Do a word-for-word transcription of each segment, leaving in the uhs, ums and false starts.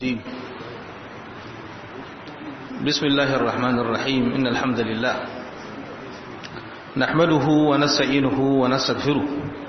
بسم الله الرحمن الرحيم إن الحمد لله نحمده ونستعينه ونستغفره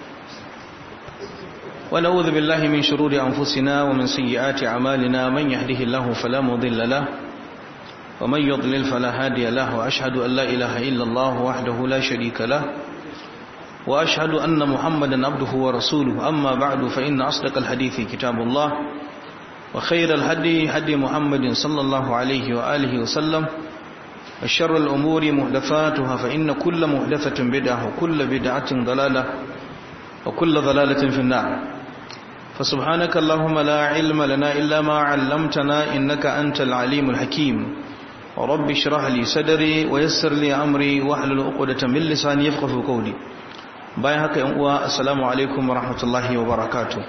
ونعوذ بالله من شرور أنفسنا ومن سيئات أعمالنا من يهده الله فلا مضل له ومن يضلل فلا هادي له وأشهد أن لا إله إلا الله وحده لا شريك له وأشهد أن محمدا عبده ورسوله أما بعد فإن أصدق الحديث كتاب الله وخير الهدي هدي محمد صلى الله عليه وآله وسلم الشر الأمور محدثاتها فإن كل محدثة بدعة وكل بدعة ضلالة وكل ضلالة في النار فسبحانك اللهم لا علم لنا إلا ما علمتنا إنك أنت العليم الحكيم ورب اشرح لي صدري ويسر لي أمري واحلل عقدة من لساني يفقهوا قولي باي هكا السلام عليكم ورحمة الله وبركاته.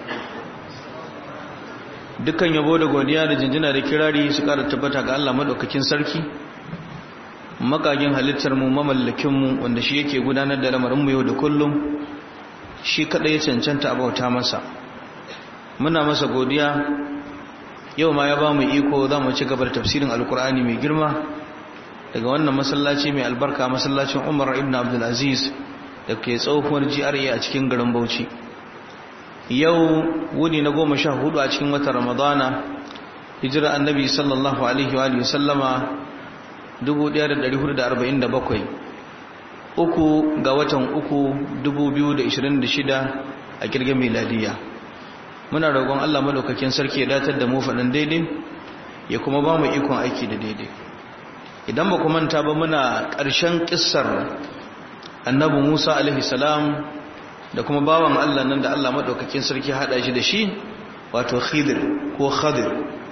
Dukkan yabo da godiya da jinjina da kirari su ƙara tabbata ga Allah madaukakin sarki makagin halittar mu mamallakin mu wanda shi yake gudanar da lamarin mu yau da kullum shi kada ya cancanta a bauta masa muna masa godiya yau ma ya ba mu iko za mu ci gaba da tafsirin alkur'ani mai girma daga wannan masallaci mai albarka masallacin Umar ibn Abdul Aziz da ke tsohuwar G R A a cikin garin Bauchi. Yau wuni na goma sha hudu a cikin watan Ramadana hijira annabi sallallahu alaihi wa sallama dubu ɗaya da ɗari hudu da arba'in da bakwai uku ga watan uku dubu biyu da ishirin da shida a kirgin miladiya. Muna roƙon Allah madaukakin sarki ya datar da mu faɗin daidai ya kuma ba mu ikon aiki da daidai. Idan ba ku manta ba muna ƙarshen kissar annabi Musa alaihi salam da kuma bawan Allah nan da Allah madaukakin sarki hada shi da shi wato Khidir ko Khadir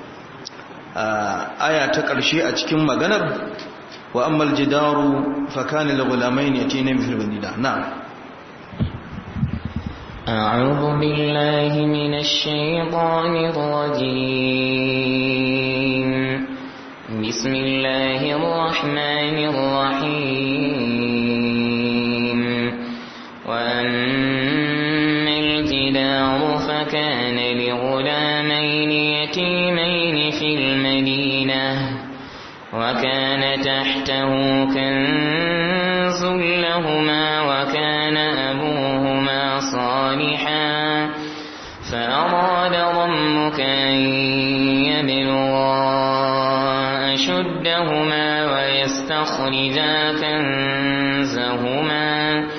aya ta ƙarshe a cikin maganar wa ammal jidaru fa kana lil ghulamayn yatina fil madina na'am a'udhu billahi minash shaitanir rajim bismillahir rahmanir rahim wa كان لغلامين يتيمين في المدينة وكان تحته كنز لهما وكان أبوهما صالحا فأراد ربك أن يبلغا أشدهما ويستخرجا كنزهما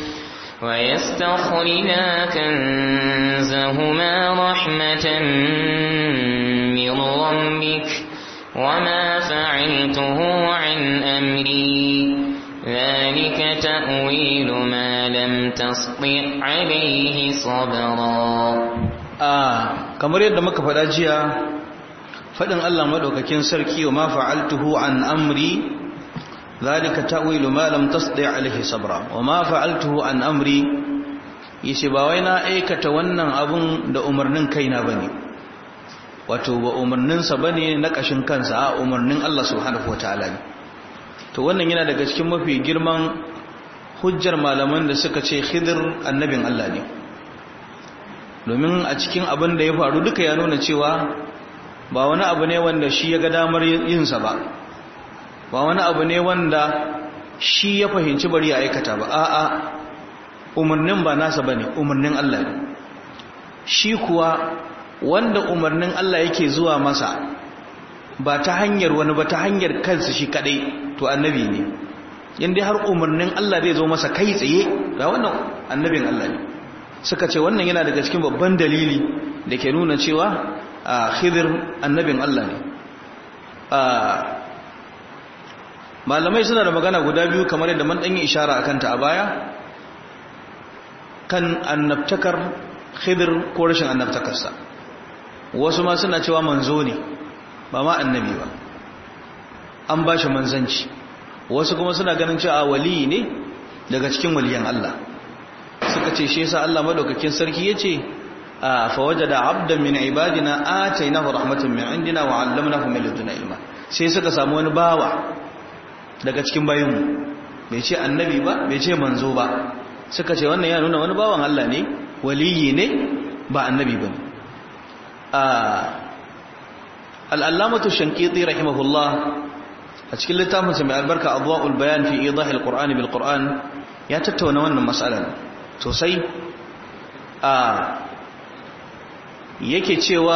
ويستخرجا كنزهما رحمة من ربك وما فعلته عن أمري ذلك تأويل ما لم تستطع عليه صبرا آه kamar yadda muka faɗa jiya faɗin Allah madaukakin sarki wa ma fa'altuhu an amri ذلك تأويل ما لم تستطع عليه صبرا وما فعلته عن أمري yace ba wai na aikata wannan abun da umarnin kaina bane wato ba umarnin sa bane na kashin kansa a umarnin Allah subhanahu wataala ne to wannan yana daga cikin mafi girman hujjar malaman da suka ce Khidir annabin Allah ne domin a cikin abin da ya faru duka ya nuna cewa ba wani abu ne wanda shi ya ga damar yin sa ba ba wani abu ne wanda shi ya fahimci bari ya aikata ba a'a umarnin ba nasa bane umarnin Allah ne shi kuwa wanda umarnin Allah yake zuwa masa ba ta hanyar wani ba ta hanyar kansa shi kadai to annabi ne yanda har umarnin Allah zai zo masa kai tsaye ga wannan annabin Allah ne suka ce wannan yana daga cikin babban dalili da ke nuna cewa Khidir annabin Allah ne malamai suna da magana guda biyu kamar yadda man dan yi ishara akan ta a baya kan annabtakar Khidir ko rashin annabtakarsa wasu ma suna cewa manzo ne ba ma annabi ba an ba shi manzanci wasu kuma suna ganin cewa wali ne daga cikin waliyan Allah suka ce shi yasa Allah madaukakin sarki yace fa wajada abdan min ibadina atainahu rahmatan min indina wa 'allamnahu min ladunna ilma sai suka samu wani bawa daga cikin bayinmu bai ce annabi ba bai ce manzo ba suka ce wannan ya nuna wani bawan Allah ne waliyi ne ba annabi ba al-allamatu shankiti rahimahullah a cikin littafin sa mai albarka adwa'ul bayan fi idahil qur'ani bil qur'an ya tattauna wannan mas'alar sosai a yake cewa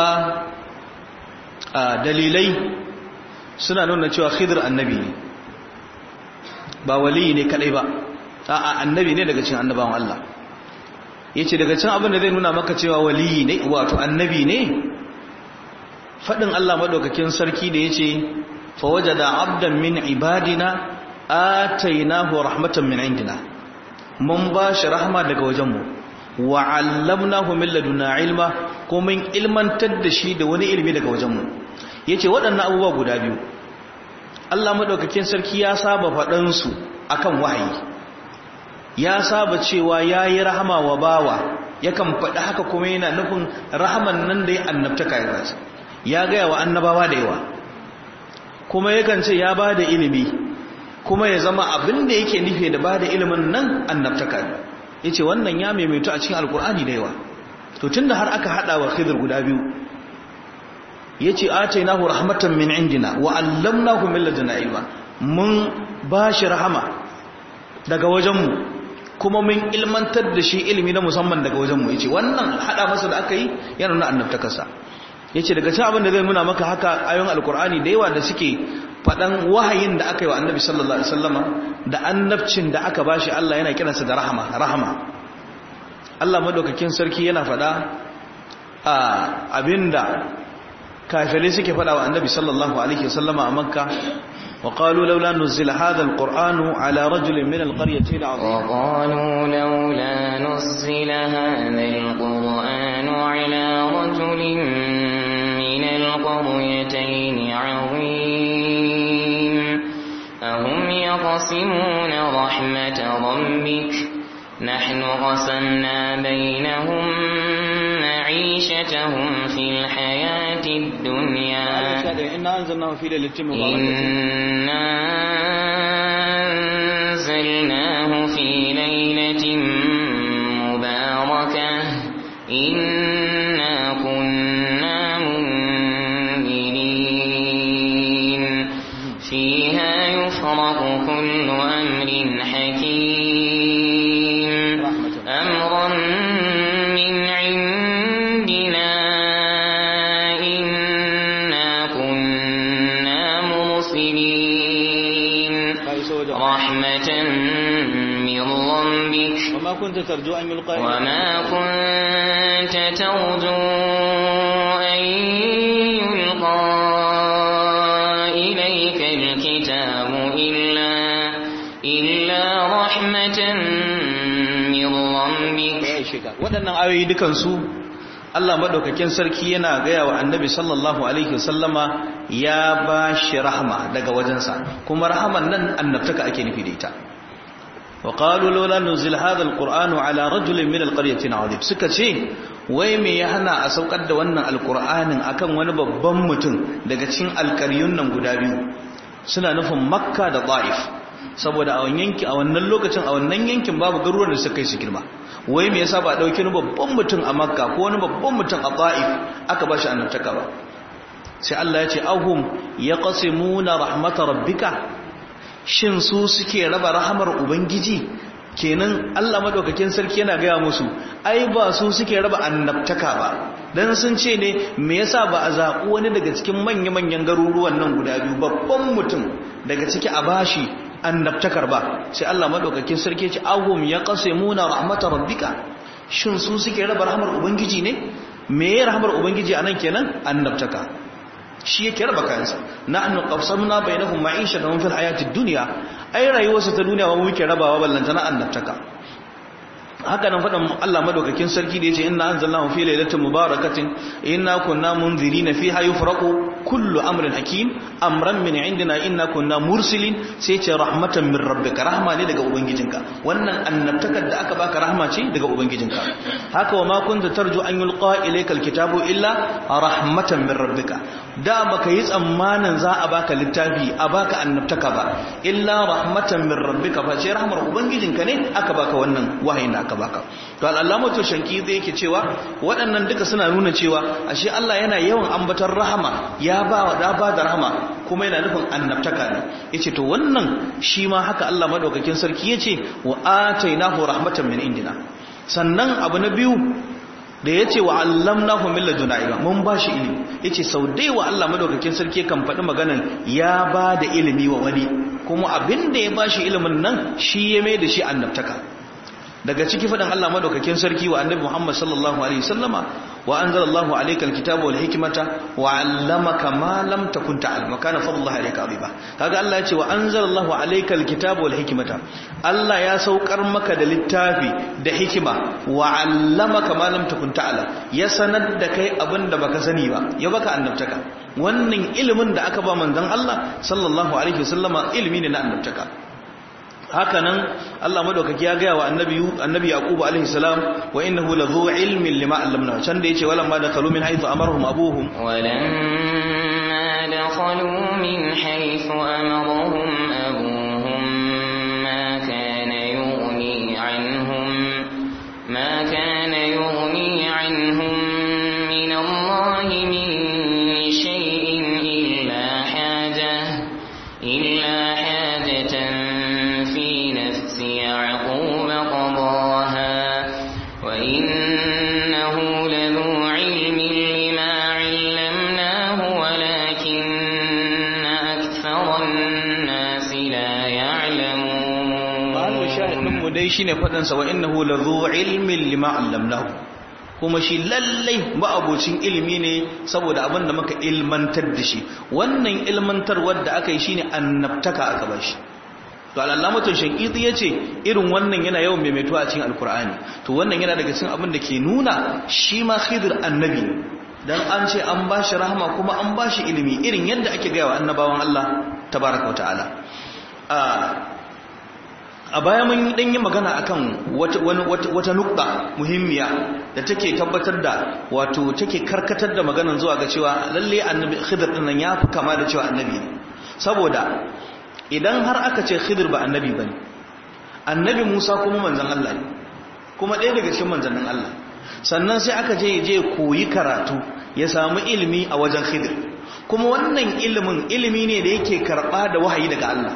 a dalilai suna nuna cewa Khidir annabi ne ba wali ne kadai ba a'a annabi ne daga cikin annabawan Allah yace daga cikin abin da zai nuna maka cewa wali ne wato annabi ne fadin Allah madaukakin sarki da yace fa wajada abdan min ibadina atainahu rahmatan min indina mun ba shi rahma daga wajenmu wa 'allamnahu min ladunna ilma ko mun ilmantar da shi da wani ilimi daga wajenmu yace waɗannan abubuwa guda biyu Allah madaukakin sarki ya saba faɗan su akan wahayi ya saba cewa yayi rahama wa bawa yakan faɗi haka kuma yana nufin rahaman nan da ya annabtaka ya rasa ya ga wa annabawa da yawa kuma yakan ce ya bada ilimi kuma ya zama abin da yake nufi da bada ilimin nan annabtaka ne yace wannan ya maimaito a cikin alkur'ani da yawa to tunda har aka hada wa Khidir guda biyu yace atainahu rahmatan min indina wa allamnahu min ladunna ilma mun bashi rahama daga wajenmu kuma mun ilmantar da shi ilimi na musamman daga wajenmu yace wannan hada masa da aka yi yana nuna annabtakarsa yace daga cikin abin da zai nuna maka haka ayoyin alkur'ani da yawa da suke fadan wahayin da aka yi wa annabi sallallahu alaihi wasallama da annabcin da aka bashi Allah yana kiransa da rahama rahama Allah madaukakin sarki yana fada a abinda kafirai suke fada wa annabi sallallahu alaihi wasallama a makka wa qalu laula nuzila hadha alqur'anu ala rajulin min alqaryatayn azim wa qalu laula nuzila hadha alqur'anu ala rajulin min alqaryatayn azim ahum yaqsimuna rahmata rabbik nahnu qasamna bainahum معيشتهم في الحياة الدنيا إنا أنزلناه في ليلة مباركة إنا أنزلناه في ليلة مباركة إنا كنا منذرين فيها يفرق كل أمر حكيم أمرا وما كنت ترجو أن يلقى وما كنت ترجو أن يلقى إليك الكتاب إلا إلا رحمة من ربك. waɗannan ayoyi dukan su Allah madaukakin sarki yana gaya wa annabi sallallahu alaihi wasallama ya bashi rahma daga wajensa kuma rahaman nan annabtaka ake nufi da ita. وقالوا لولا نزل هذا القرآن على رجل من القرية عظيم suka ce wai me ya hana a saukar da wannan alqur'anin akan wani babban mutum daga cikin alƙaryun nan guda biyu suna nufin Makka da Taif saboda a wannan yanki a wannan lokacin a wannan yankin babu garuruwan da suka yi su girma wai me yasa ba dauki wani babban mutum a Makka ko wani babban mutum a Taif aka ba shi annabtaka ba sai Allah ya ce ahum yaqsimuna rahmatar rabbika shin su suke raba rahamar ubangiji kenan Allah madaukakin sarki yana gaya musu ai ba su suke raba annabtaka ba dan sun ce ne me yasa ba a zaɓi wani daga cikin manya-manyan garuruwan nan guda biyu babban mutum daga ciki a bashi annabtakar ba sai Allah madaukakin sarki ya ce ahum yaqsimuna rahmatar rabbika shin su suke raba rahamar ubangiji ne me rahamar ubangiji anan kenan annabtaka shi yake raba kayansa nahnu qasamna bainahum ma'ishatan fil hayatid dunya ai rayuwarsa ta duniya ba mu muke rabawa ballantana annabtaka haka nan fadan Allah madaukakin sarki da yace inna anzalnahu fi lailatin mubarakatin inna kunna munzirina fiha yufraqu kullu amrin hakim amran min indina inna kunna mursilin sai ce rahmatan min rabbika rahma ne daga ubangijinka wannan annabtakar da aka baka rahma ce daga ubangijinka haka wa ma kunta tarju an yulqa ilayka alkitabu illa rahmatan min rabbika da baka yi tsammanin za a baka littafi a baka annabtaka ba illa rahmatan min rabbika fa sai rahmar ubangijinka ne aka baka wannan wahayin da aka baka to al-allamatu shankizi yake cewa waɗannan duka suna nuna cewa ashe Allah yana yawan ambatar rahama ya ba da ba da rahama kuma yana nufin annabtaka ne yace to wannan shi ma haka Allah madaukakin sarki yace wa atainahu rahmatan min indina. Sannan abu na biyu da ya ce wa allamnahu min laduna ilma mun ba shi ilimi yace sau dai wa Allah madaukakin sarki kan faɗi maganan ya ba da ilimi wa wani kuma abin da ya ba shi ilimin nan shi ya mai da shi annabtaka. Daga ciki faɗin Allah madaukakin sarki wa annabi Muhammad sallallahu alaihi wasallama wa anzalallahu alayka alkitaba wal hikmata wa 'allamaka ma lam takun ta'lam wa kana fadlullahi alayka 'azima. Kaga Allah ya ce wa anzalallahu alayka alkitaba wal hikmata, Allah ya saukar maka da littafi da hikima wa 'allamaka ma lam takun ta'lam, ya sanar da kai abinda baka sani ba, ya baka annabtaka. Wannan ilimin da aka ba manzon Allah sallallahu alaihi wasallama ilimi ne na annabtaka. Haka nan Allah madaukaki ya gaya wa annabi annabi Yaqub alaihi salam wa innahu ladhu ilmin lima allamna, can da yace walamma dakhalu min haythu amarhum abuhum walamma dakhalu min haythu amarhum abuhum ma kana yughni anhum ma kana yughni anhum min Allah min shay'in illa haja illa hajatan يعقوب قضاها وإنه لذو علم لما علمناه ولكن أكثر الناس لا يعلمون. قالوا شاهد من مديشين فتنسى وإنه لذو علم لما علمناه, kuma shi lallai ma'abocin ilimi ne saboda abin da muka ilmantar da shi. Wannan ilmantarwar da aka yi shine annabtaka aka bashi. To al'allamatun shankiti ya ce irin wannan yana yawan maimaituwa a cikin alkur'ani. To wannan yana daga cikin abin da ke nuna shi ma Khidir annabi dan an ce an ba shi rahama kuma an ba shi ilimi irin yadda ake gaya wa annabawan Allah tabaraka wa ta'ala. A baya mun dan yi magana akan wata wata wata nukta muhimmiya da take tabbatar da wato take karkatar da maganan zuwa ga cewa lalle annabi Khidir din nan ya fi kama da cewa annabi ne. Saboda idan har aka ce Khidir ba annabi bane, annabi Musa kuma manzon Allah ne, kuma ɗaya daga cikin manzannin Allah, sannan sai aka je je koyi karatu ya samu ilimi a wajen Khidir, kuma wannan ilimin ilimi ne da yake karɓa da wahayi daga Allah.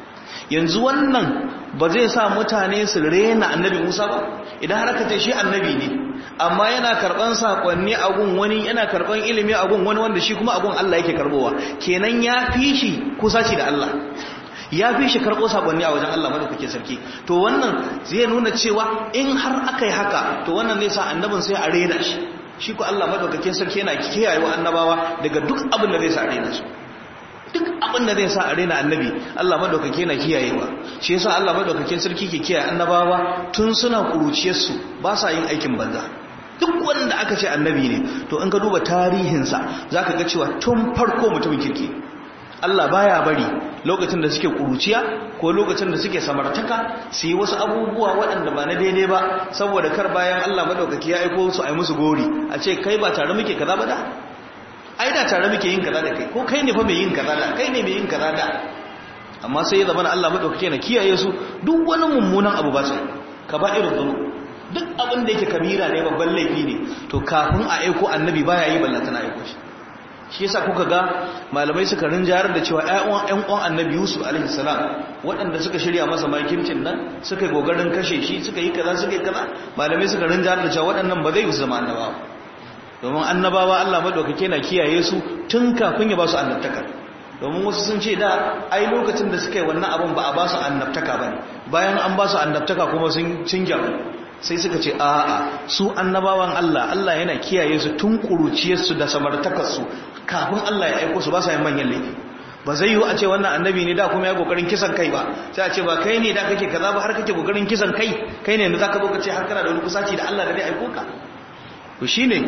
Yanzu wannan ba zai sa mutane su rena annabi Musa ba idan har aka ce shi annabi ne amma yana karban sakonni a gun wani, yana karban ilimi a gun wani wanda shi kuma a gun Allah yake karbowa, kenan ya fi shi kusaci da Allah, ya fi shi karɓo sakonni a wajen Allah madaukakin sarki. To wannan zai nuna cewa in har aka yi haka to wannan zai sa annabin sai a rena shi, shi ko Allah madaukakin sarki yana kiyayewa annabawa daga duk abin da zai sa a rena su. Duk abin da zai sa a rena annabi Allah madaukake yana kiyayewa. Shi yasa Allah madaukakin sarki ke kiyaye annabawa tun suna kuruciyarsu, ba sa yin aikin banza. Duk wanda aka ce annabi ne to in ka duba tarihinsa zaka ga cewa tun farko mutumin kirki. Allah baya bari lokacin da suke kuruciya ko lokacin da suke samartaka su yi wasu abubuwa waɗanda ba na daidai ba, saboda kar bayan Allah madaukaki ya aiko su a yi musu gori a ce kai ba tare muke kaza ba da, ai da tare muke yin kaza da kai, ko kai ne fa mai yin kaza da, kai ne mai yin kaza da. Amma sai ya zama na Allah madaukaki na kiyaye su duk wani mummunan abu ba sai ka ba irin zunu, duk abin da yake kabira ne babban laifi ne to kafin a aiko annabi baya yi ballanta na aiko shi. Shi yasa kuka ga malamai suka rinjayar da cewa ƴan uwan annabi Yusuf alaihi salam waɗanda suka shirya masa makircin nan suka yi gogarin kashe shi, suka yi kaza suka yi kaza, malamai suka rinjayar da cewa waɗannan ba zai zama annabawa, domin annabawa Allah madaukake na kiyaye su tun kafin ya ba su annabtaka. Domin wasu sun ce da ai lokacin da suka yi wannan abin ba a ba su annabtaka bane, bayan an ba su annabtaka kuma sun cinjaru, sai suka ce a'a su annabawan Allah Allah yana kiyaye su tun kuruciyarsu da samartakarsu kafin Allah ya aiko su, ba sa yin manyan laifi. Ba zai yiwu a ce wannan annabi ne da kuma ya kokarin kisan kai ba, sai a ce ba kai ne da kake kaza ba har kake kokarin kisan kai, kai ne da zaka zo ka ce har kana da wani kusaci da Allah da zai aiko ka. To shine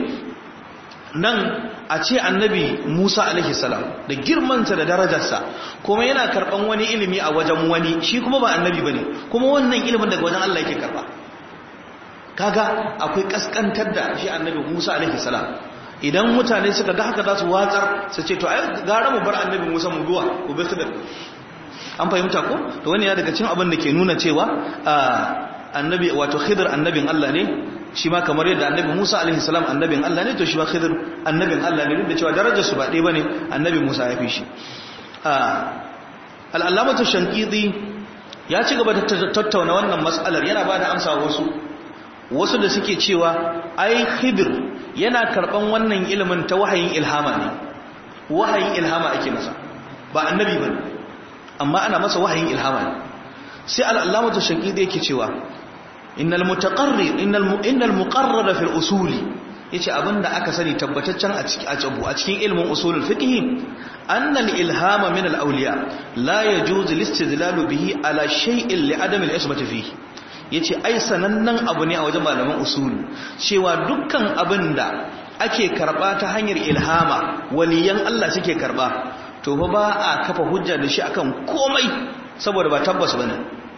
nan a ce annabi Musa alaihi salam da girmansa da darajarsa kuma yana karban wani ilimi a wajen wani, shi kuma ba annabi bane, kuma wannan ilimin daga wajen Allah yake karba. Kaga akwai kaskantar da shi annabi Musa alaihi salam idan mutane suka ga haka za su watsar su ce to ai gara mu bar annabi Musa mu zuwa ku bi Khidir an fahimta ko to wani ya daga cikin abin da ke nuna cewa annabi wato Khidir annabin Allah ne shi ma kamar yadda annabi Musa alaihi salam annabin Allah ne to shi ma Khidir annabin Allah ne duk da cewa darajar su ba ɗaya bane annabi Musa ya fi shi al-allamatu shankidi ya ci gaba da tattauna wannan mas'alar yana bada amsa wasu wasu da suke cewa ai Khidir yana karban wannan ilimin ta wahayin ilhama ne wahayin ilhama ake masa ba annabi bane amma ana masa wahayin ilhama ne sai al-allamatu shankidi yake cewa innal mutaqarrir innal innal muqarrar fil usuli yace abinda aka sani tabbataccen a cikin a cikin ilmin usulul fiqh anna al-ilhama min al-awliya la yajuzu al-istidlal bihi ala shay'in li adam al-ismati fihi yace ai sanannen abu ne a wajen malaman usul cewa dukkan abinda ake karba ta hanyar ilhama waliyan Allah suke karba to fa ba a kafa hujja da shi akan komai saboda ba tabbas bane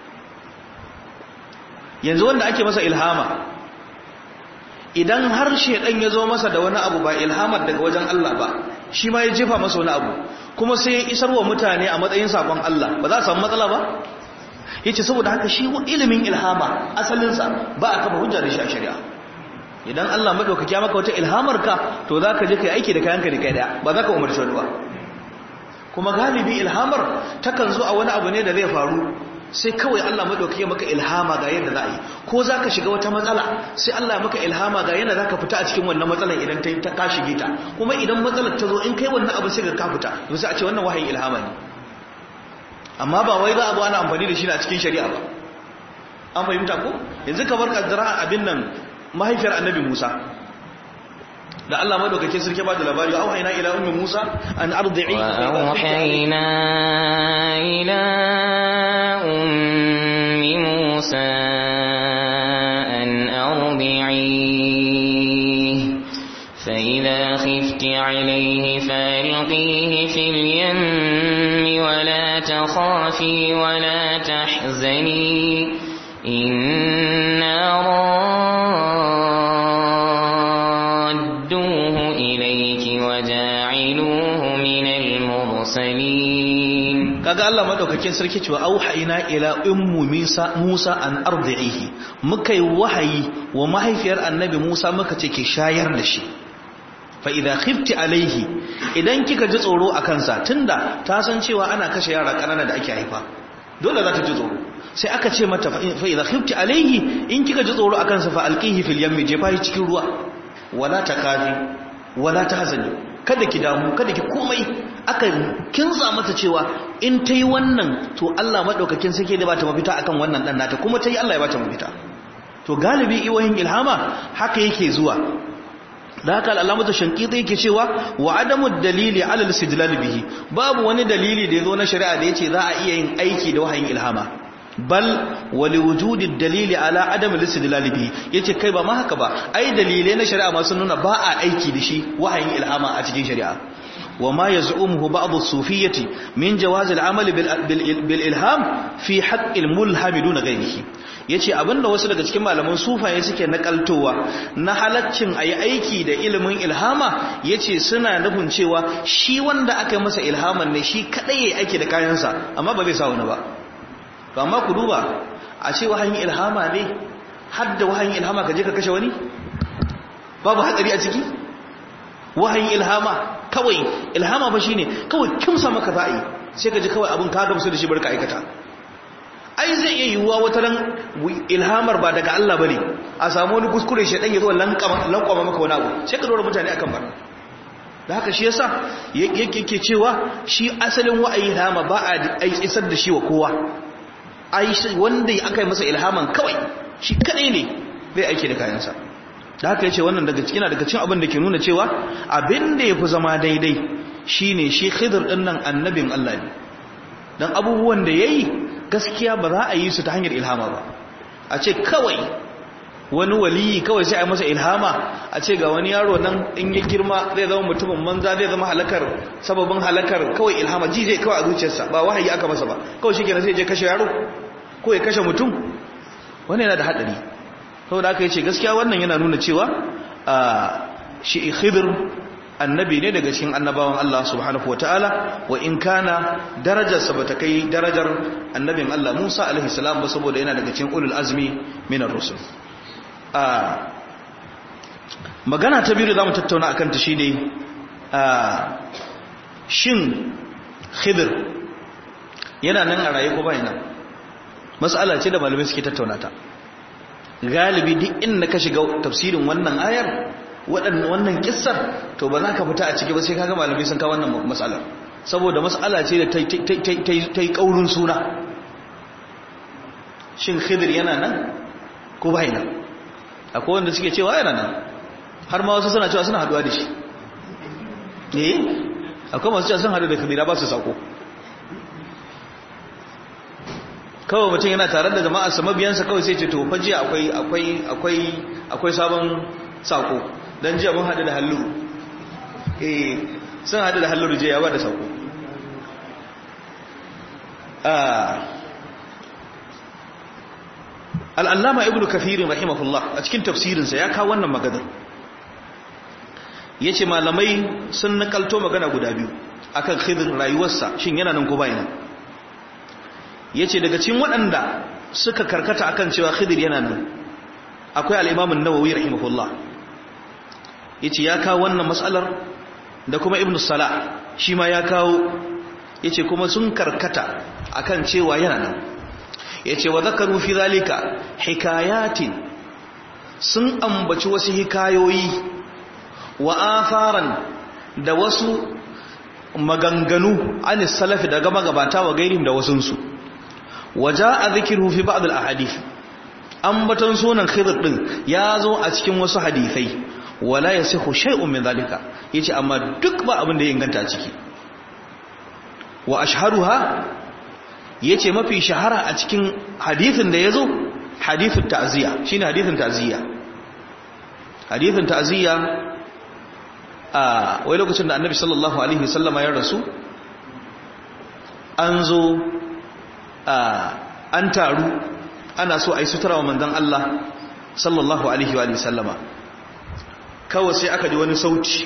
yanzu wanda ake masa ilhama idan har shedan ya zo masa da wani abu ba ilhamar daga wajen Allah ba shi ma ya jefa masa wani abu kuma sai ya isarwa mutane a matsayin sakon Allah ba za a samu matsala ba yace saboda haka shi ilimin ilhama asalin sa ba a kafa hujja da shi a shari'a idan Allah madaukaki ya maka wata ilhamar ka to zaka je kai aiki da kayanka da kai daya ba za ka umarci wani ba kuma galibi ilhamar takan zo a wani abu ne da zai faru sai kawai Allah madaukake maka ilhama ga yadda za a yi ko za ka shiga wata matsala sai Allah maka ilhama ga yadda za ka fita a cikin wannan matsalar idan ta ka shige ta kuma idan matsalar ta zo in kai wannan abu sai ka fita to sai a ce wannan wahayin ilhama ne amma ba wai za a ba ana amfani da shi a cikin shari'a ba an fahimta ko yanzu kamar kaddara abin nan mahaifiyar annabi Musa da Allah madaukake sarki ba da labari auhayna ila ummi Musa an ardi'i wa auhayna ila ummi Musa an ardi'i fa idha khifti alayhi falqihi fil yammi wa la takhafi wa la tahzani inna kaga Allah madaukakin sarki cewa auhayna ila ummu Musa Musa an ardihi muka yi wahayi wa mahaifiyar annabi Musa muka ce ki shayar da shi fa idha khifti alaihi idan kika ji tsoro akan sa tunda ta san cewa ana kashe yara kanana da ake haifa dole za ta ji tsoro sai aka ce mata fa idha khifti alaihi in kika ji tsoro akan sa fa alqihi fil yammi jefa shi cikin ruwa wala takafi wala tahzani kada ki damu kada ki komai aka kinsa mata cewa in tayi wannan to Allah madaukakin sake da bata mafita akan wannan dan nata kuma tayi Allah ya bata mafita to galibi iwahin ilhama haka yake zuwa da haka al'alamatu shankiti yake cewa wa adamu dalili ala al-istidlal bihi babu wani dalili da yazo na shari'a da yace za a iya yin aiki da wahayin ilhama bal wali wujudi dalili ala adam al-istidlal bihi yace kai ba ma haka ba ai dalilai na shari'a ma sun nuna ba a aiki da shi wahayin ilhama a cikin shari'a وما يزعمه بعض الصوفية من جواز العمل بالإلهام في حق الملهم دون غيره yace abinda wasu daga cikin malaman sufaye suke nakaltowa na halaccin ayi aiki da ilimin ilhama yace suna nufin cewa shi wanda aka yi masa ilhaman ne shi kadai yayi aiki da kayansa amma ba zai sa wani ba to amma ku duba a ce wahayin ilhama ne har da wahayin ilhama ka je ka kashe wani babu hadari a ciki wahayin ilhama kawai ilhama ba shine kawai kimsa maka za'i sai ka ji kawai abin ka gamsu da shi barka aikata ai zai iya yiwuwa wata ran ilhamar ba daga Allah bane a samu wani kuskure shedan ya zo lankama lankama maka wani abu sai ka dora mutane akan bar da haka shi yasa yake yake cewa shi asalin wa'ayi ilhama ba a isar da shi wa kowa ai wanda aka yi masa ilhaman kawai shi kadai ne zai aiki da kayansa da haka yace wannan daga cikin daga cikin abin da ke nuna cewa abin da yafi zama daidai shine shi Khidir din nan annabin Allah ne dan abubuwan da yayi gaskiya ba za a yi su ta hanyar ilhama ba a ce kawai wani waliyi kawai sai a masa ilhama a ce ga wani yaro nan in ya girma zai zama mutumin manza zai zama halakar sababin halakar kawai ilhama ji zai kawai a zuciyarsa ba wahayi aka masa ba kawai shikenan sai ya je kashe yaro ko ya kashe mutum wannan yana da hadari saboda aka yace gaskiya wannan yana nuna cewa shi Khidir annabi ne daga cikin annabawan Allah subhanahu wataala wa in kana darajarsa bata kai darajar annabin Allah Musa alaihi salam ba saboda yana daga cikin ulul azmi minar rusul. a magana ta biyu da zamu tattauna akan ta shine a shin Khidir yana nan a raye ko bai nan? mas'ala ce da malamai suke tattauna ta. Galibi duk inda ka shiga tafsirin wannan ayar wannan kissar to ba za ka fita a ciki ba sai kaga malamai sun kawo wannan mas'alar, saboda mas'ala ce da ta yi kaurin suna. Shin Khidir yana nan ko bai nan? Akwai wanda suke cewa yana nan, har ma wasu suna cewa suna haduwa da shi. eh akwai masu cewa sun hadu da Khidir ba su sako. Kawai mutum yana tare da jama'a sa mabiyansa kawai sai ce to faji akwai akwai akwai akwai sabon sako dan jiya mun hadu da halluru. eh sun hadu da halluru je ya ba da sako. ah al-allama ibnu kathir rahimahullah a cikin tafsirin sa ya kawo wannan magana. Yace malamai sun nakalto magana guda biyu akan Khidir rayuwarsa, shin yana nan ko bai nan. Yace daga cikin waɗanda suka karkata akan cewa Khidir yana nan akwai al-Imam an-Nawawi rahimahullah. Yace ya kawo wannan mas'alar da kuma Ibn Salah shi ma ya kawo. Yace kuma sun karkata akan cewa yana nan. Yace wa zakaru fi zalika hikayatin, sun ambaci wasu hikayoyi wa atharan da wasu maganganu an salafi daga magabata wa gairin da wasunsu. Waja'a dhikruhu fi ba'd al-ahadith, ambatan sunan Khidir din ya zo a cikin wasu hadisai. Wala yasihu shay'un min zalika, yace amma duk ba abin da ya inganta ciki. Wa ashharuha, yace mafi shahara a cikin hadisin da yazo hadithut ta'ziya, shine hadithin ta'ziya. Hadithin ta'ziya a wai lokacin da Annabi sallallahu alaihi wasallama ya rasu, an zo an taru ana so a yi sutura wa manzon Allah sallallahu alaihi wa sallama. Kawai sai aka ji wani sauti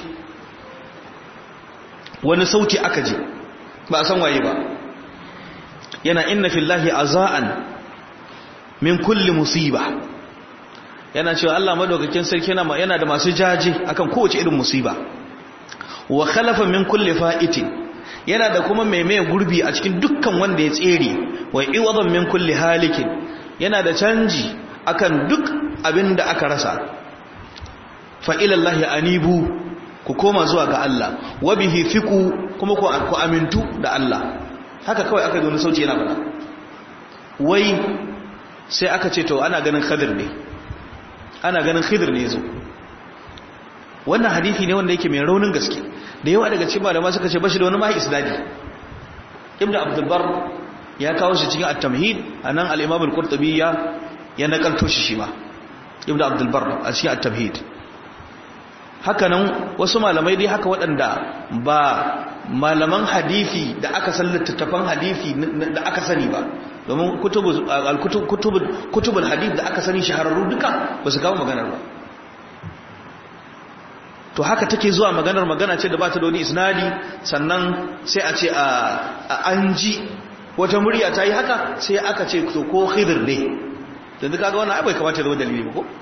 wani sauti aka ji ba a san waye ba, yana inna fillahi azaan min kulli musiba, yana cewa Allah madaukakin sarki yana da masu jaje akan kowace irin musiba. Wa khalafa min kulli fa'itin, yana da kuma maimaye gurbi a cikin dukkan wanda ya tsere. Wa iwadan min kulli halikin, yana da canji akan duk abin da aka rasa. Fa ila Allah anibu, ku koma zuwa ga Allah. Wa bihi fiqu, kuma ku amintu da Allah. Haka kawai aka ji wani sauti yana faɗa. Wai sai aka ce to ana ganin Khidir ne, ana ganin Khidir ne zo. Wannan hadisi ne wanda yake mai raunin gaske, da yawa daga cikin malama suka ce bashi da wani mahi isnadi. Ibn Abdul Barr ya kawo shi cikin at-Tamhid, anan al-Imam al-Qurtubi ya ya nakalto shi shi ma. Ibn Abdul Barr a cikin at-Tamhid. Haka nan wasu malamai dai haka waɗanda ba malaman hadisi da aka san littattafan hadisi da aka sani ba, domin kutubul al-kutub kutubul hadith da aka sani shahararru duka ba su kawo maganar ba. To haka take zuwa maganar magana ce da ba ta da wani isnadi, sannan sai a ce a an ji wata murya ta yi haka, sai aka ce to ko Khidir ne. Yanzu kaga wannan abai kamata da dalili ba ko?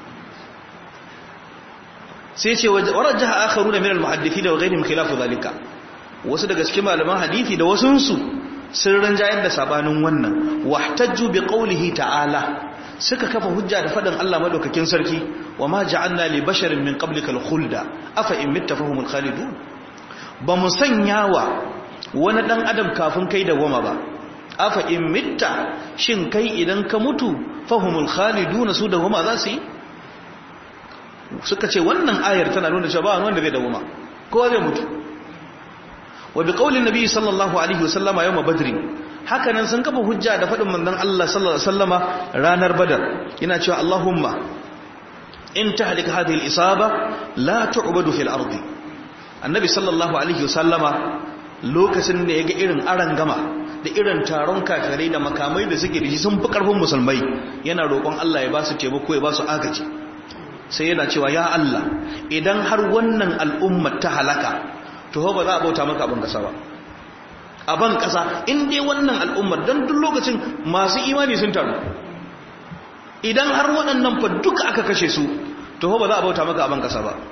Sai ce warajjaha akharuna min al-muhaddithin wa ghayrihim khilafu zalika. Wasu daga cikin malaman hadisi da wasunsu sun ranjayar da sabanin wannan. Wahtajju bi qawlihi ta'ala, suka kafa hujja da fadin Allah madaukakin sarki, wa ma ja'alna li basharin min qablikal khulda afa in mitta fahumul khalidun. Ba mu sanyawa wani dan adam kafin kai da goma ba. Afa in mitta, shin kai idan ka mutu fahumul khalidun, su da goma za su yi? Suka ce wannan ayar tana nuna cewa ba wanda zai da goma, kowa zai mutu. Wa bi qaulin nabi sallallahu alaihi wasallama yawm badr, hakanan sun kafa hujja da fadin manzon Allah sallallahu alaihi wasallama ranar badar, yana cewa Allahumma in tahlik hadhihi al-isaba la tu'badu fil ardi. Annabi sallallahu alaihi wasallama lokacin da yaga irin arangama da irin taron kafirai da makamai da suke da shi sun fi karfin musulmai, yana roƙon Allah ya ba su taimako ya ba su agaji. sai yana cewa ya Allah idan har wannan al'ummar ta halaka to ba za a bauta maka abin kasa ba a ban kasa in dai wannan al'ummar dan duk lokacin masu imani sun taru idan har waɗannan fa duka aka kashe su to ba za a bauta maka a ban kasa ba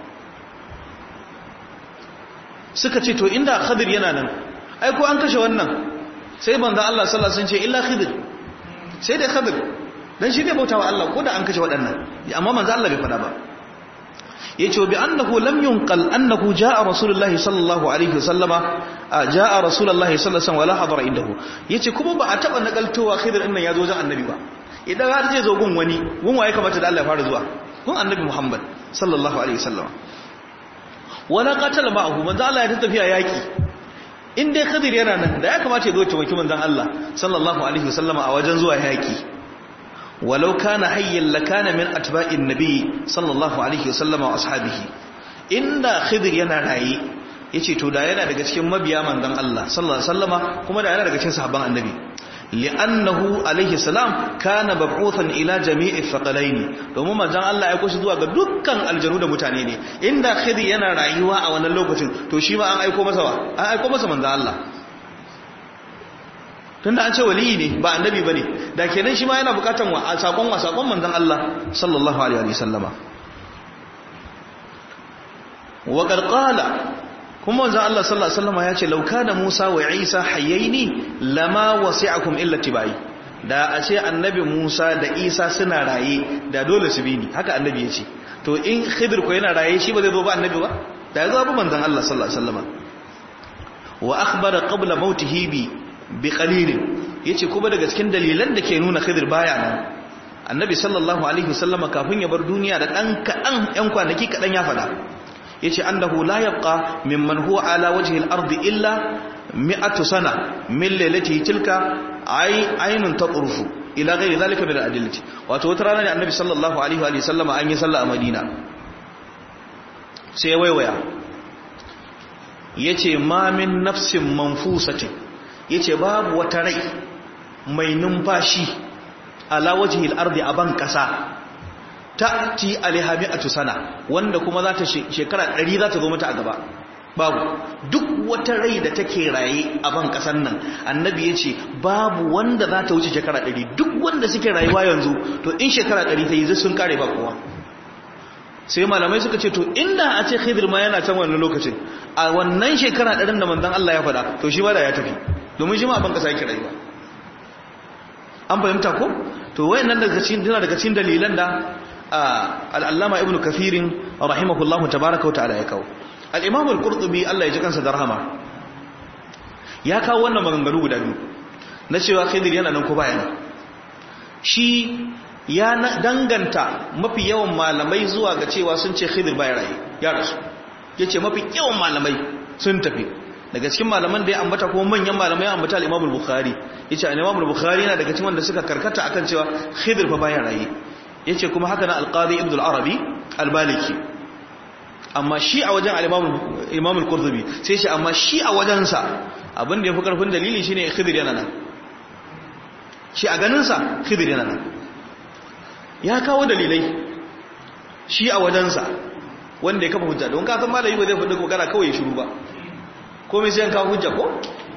suka ce to inda Khadir yana nan ai ko an kashe wannan sai manzo Allah sallallahu alaihi wasallam ce illa Khadir sai dai Khadir dan shi ne bautawa Allah ko da an kashe waɗannan amma manzo Allah bai fada ba yace bi annahu lam yunqal annahu jaa rasulullahi sallallahu alaihi wasallama jaa rasulullahi sallallahu alaihi wasallam wala hadara indahu yace kuma ba a taba nakaltowa Khidir din nan yazo wajen annabi ba idan har zai zo gun wani gun waye kamata da Allah ya fara zuwa gun annabi Muhammad sallallahu alaihi wasallama wala qatala ma'ahu manzo Allah ya tafiya yaki in dai Khidir yana nan da ya kamata ya zo taimaki manzon Allah sallallahu alaihi wasallama a wajen zuwa yaki walau kana hayyan lakana min atba'in nabi sallallahu alaihi wasallama wa ashabihi inda Khidir yana rayi yace to da yana daga cikin mabiya manzon Allah sallallahu alaihi wasallama kuma da yana daga cikin sahabban annabi li'annahu alaihi salam kana mab'uthan ila jami'i thaqalaini domin manzon Allah ya kushi zuwa ga dukkan aljanu da mutane ne inda Khidir yana rayuwa a wannan lokacin to shi ma an aika masa wa an aika masa manzon Allah tunda an ce waliyi ne ba annabi bane da kenan shi ma yana bukatan wa sakon wa sakon manzon Allah sallallahu alaihi wasallama wa qad qala kuma manzon Allah sallallahu alaihi wasallama ya ce law kana Musa wa Isa hayyaini lama wasi'akum illa tibai da a ce annabi Musa da Isa suna raye da dole su bi ni haka annabi ya ce to in Khidir ko yana raye shi ba zai zo ba annabi ba da ya zo ba manzon Allah sallallahu alaihi wasallama wa akhbara qabla mautihi bi bi qalilin yace kuma daga cikin dalilan da ke nuna Khidir baya nan annabi sallallahu alaihi wasallama kafin ya bar duniya da dan kadan yan kwanaki kadan ya fada yace annahu la yabqa mimman huwa ala wajhi al-ardi illa mi'atu sana min lailati tilka ay aynun taqrufu ila ghairi zalika min al-adillati wato wata rana ne annabi sallallahu alaihi wa sallama an yi sallah a Madina sai waiwaya yace ma min nafsin manfusatin yace babu wata rai mai numfashi ala wajhi al-ardi aban kasa ta'ti alaiha mi'atu sana wanda kuma za ta shekara ɗari za ta zo mata a gaba babu duk wata rai da take raye a ban kasar nan annabi yace babu wanda za ta wuce shekara ɗari duk wanda suke rayuwa yanzu to in shekara ɗari ta yi zai sun kare ba kowa sai malamai suka ce to inda a ce Khidir ma yana can wannan lokacin a wannan shekara ɗarin da manzon Allah ya faɗa to shi ma da ya tafi domin shi ma a ban kasa yake rayuwa an fahimta ko to wayannan daga cikin dina daga cikin dalilan da al-allama ibnu kathirin rahimahullahu tabaaraka wa ta'ala ya kawo al-imam al-qurtubi Allah ya ji kansa da rahama ya kawo wannan maganganu guda biyu na cewa Khidir yana nan ko baya nan shi ya danganta mafi yawan malamai zuwa ga cewa sun ce Khidir baya raye ya rasu yace mafi yawan malamai sun tafi daga cikin malaman da ya ambata kuma manyan malamai ya ambata al-imam al-bukhari yace al-imam al-bukhari yana daga cikin wanda suka karkata akan cewa Khidir fa baya raye yace kuma haka na al-qadi ibn al-arabi al-maliki amma shi a wajen al-imam al-qurtubi sai shi amma shi a wajen sa abin da yafi karfin dalili shine Khidir yana nan shi a ganin sa Khidir yana nan ya kawo dalilai shi a wajen sa wanda ya kafa hujja don ka san malami ba zai faɗi kokara kawai ya shiru ba komai sai an kawo hujja ko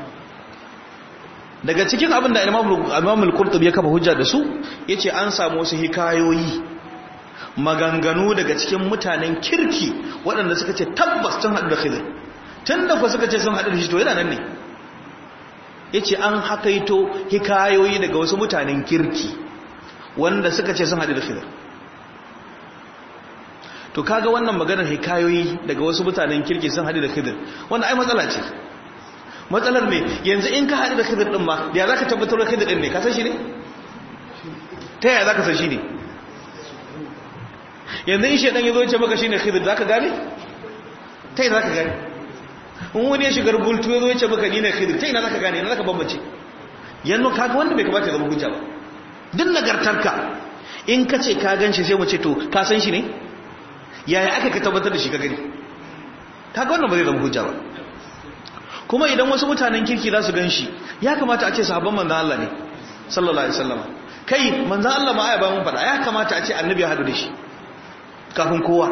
daga cikin abin da Imam al-Qurtubi ya kafa hujja da su yace an samu wasu hikayoyi maganganu daga cikin mutanen kirki waɗanda suka ce tabbas sun haɗu da Khidir tunda fa suka ce sun haɗu da shi to yana nan ne yace an hakaito hikayoyi daga wasu mutanen kirki wanda suka ce sun haɗu da Khidir to kaga wannan maganar hikayoyi daga wasu mutanen kirki sun haɗu da Khidir wannan ai matsala ce matsalar me yanzu in ka haɗu da Khidir din ma ya zaka tabbatar da Khidir din ne ka san shi ne ta yaya zaka san shi ne yanzu in shedan yazo ya ce maka shine Khidir zaka gane ta yaya zaka gane in wani ya shigar bultu yazo ya ce maka ni ne Khidir ta yaya zaka gane ina zaka bambance yanzu kaga wanda bai kamata ya zama hujja ba duk nagartarka in ka ce ka ganshi sai mu ce to ka san shi ne yaya aka ka tabbatar da shi ka gani kaga wannan ba zai zama hujja ba kuma idan wasu mutanen kirki za su ganshi ya kamata a ce sahabban manzon Allah ne sallallahu alaihi wasallam kai manzon Allah ma ai ba mun fada ya kamata a ce annabi ya hadu da shi kafin kowa.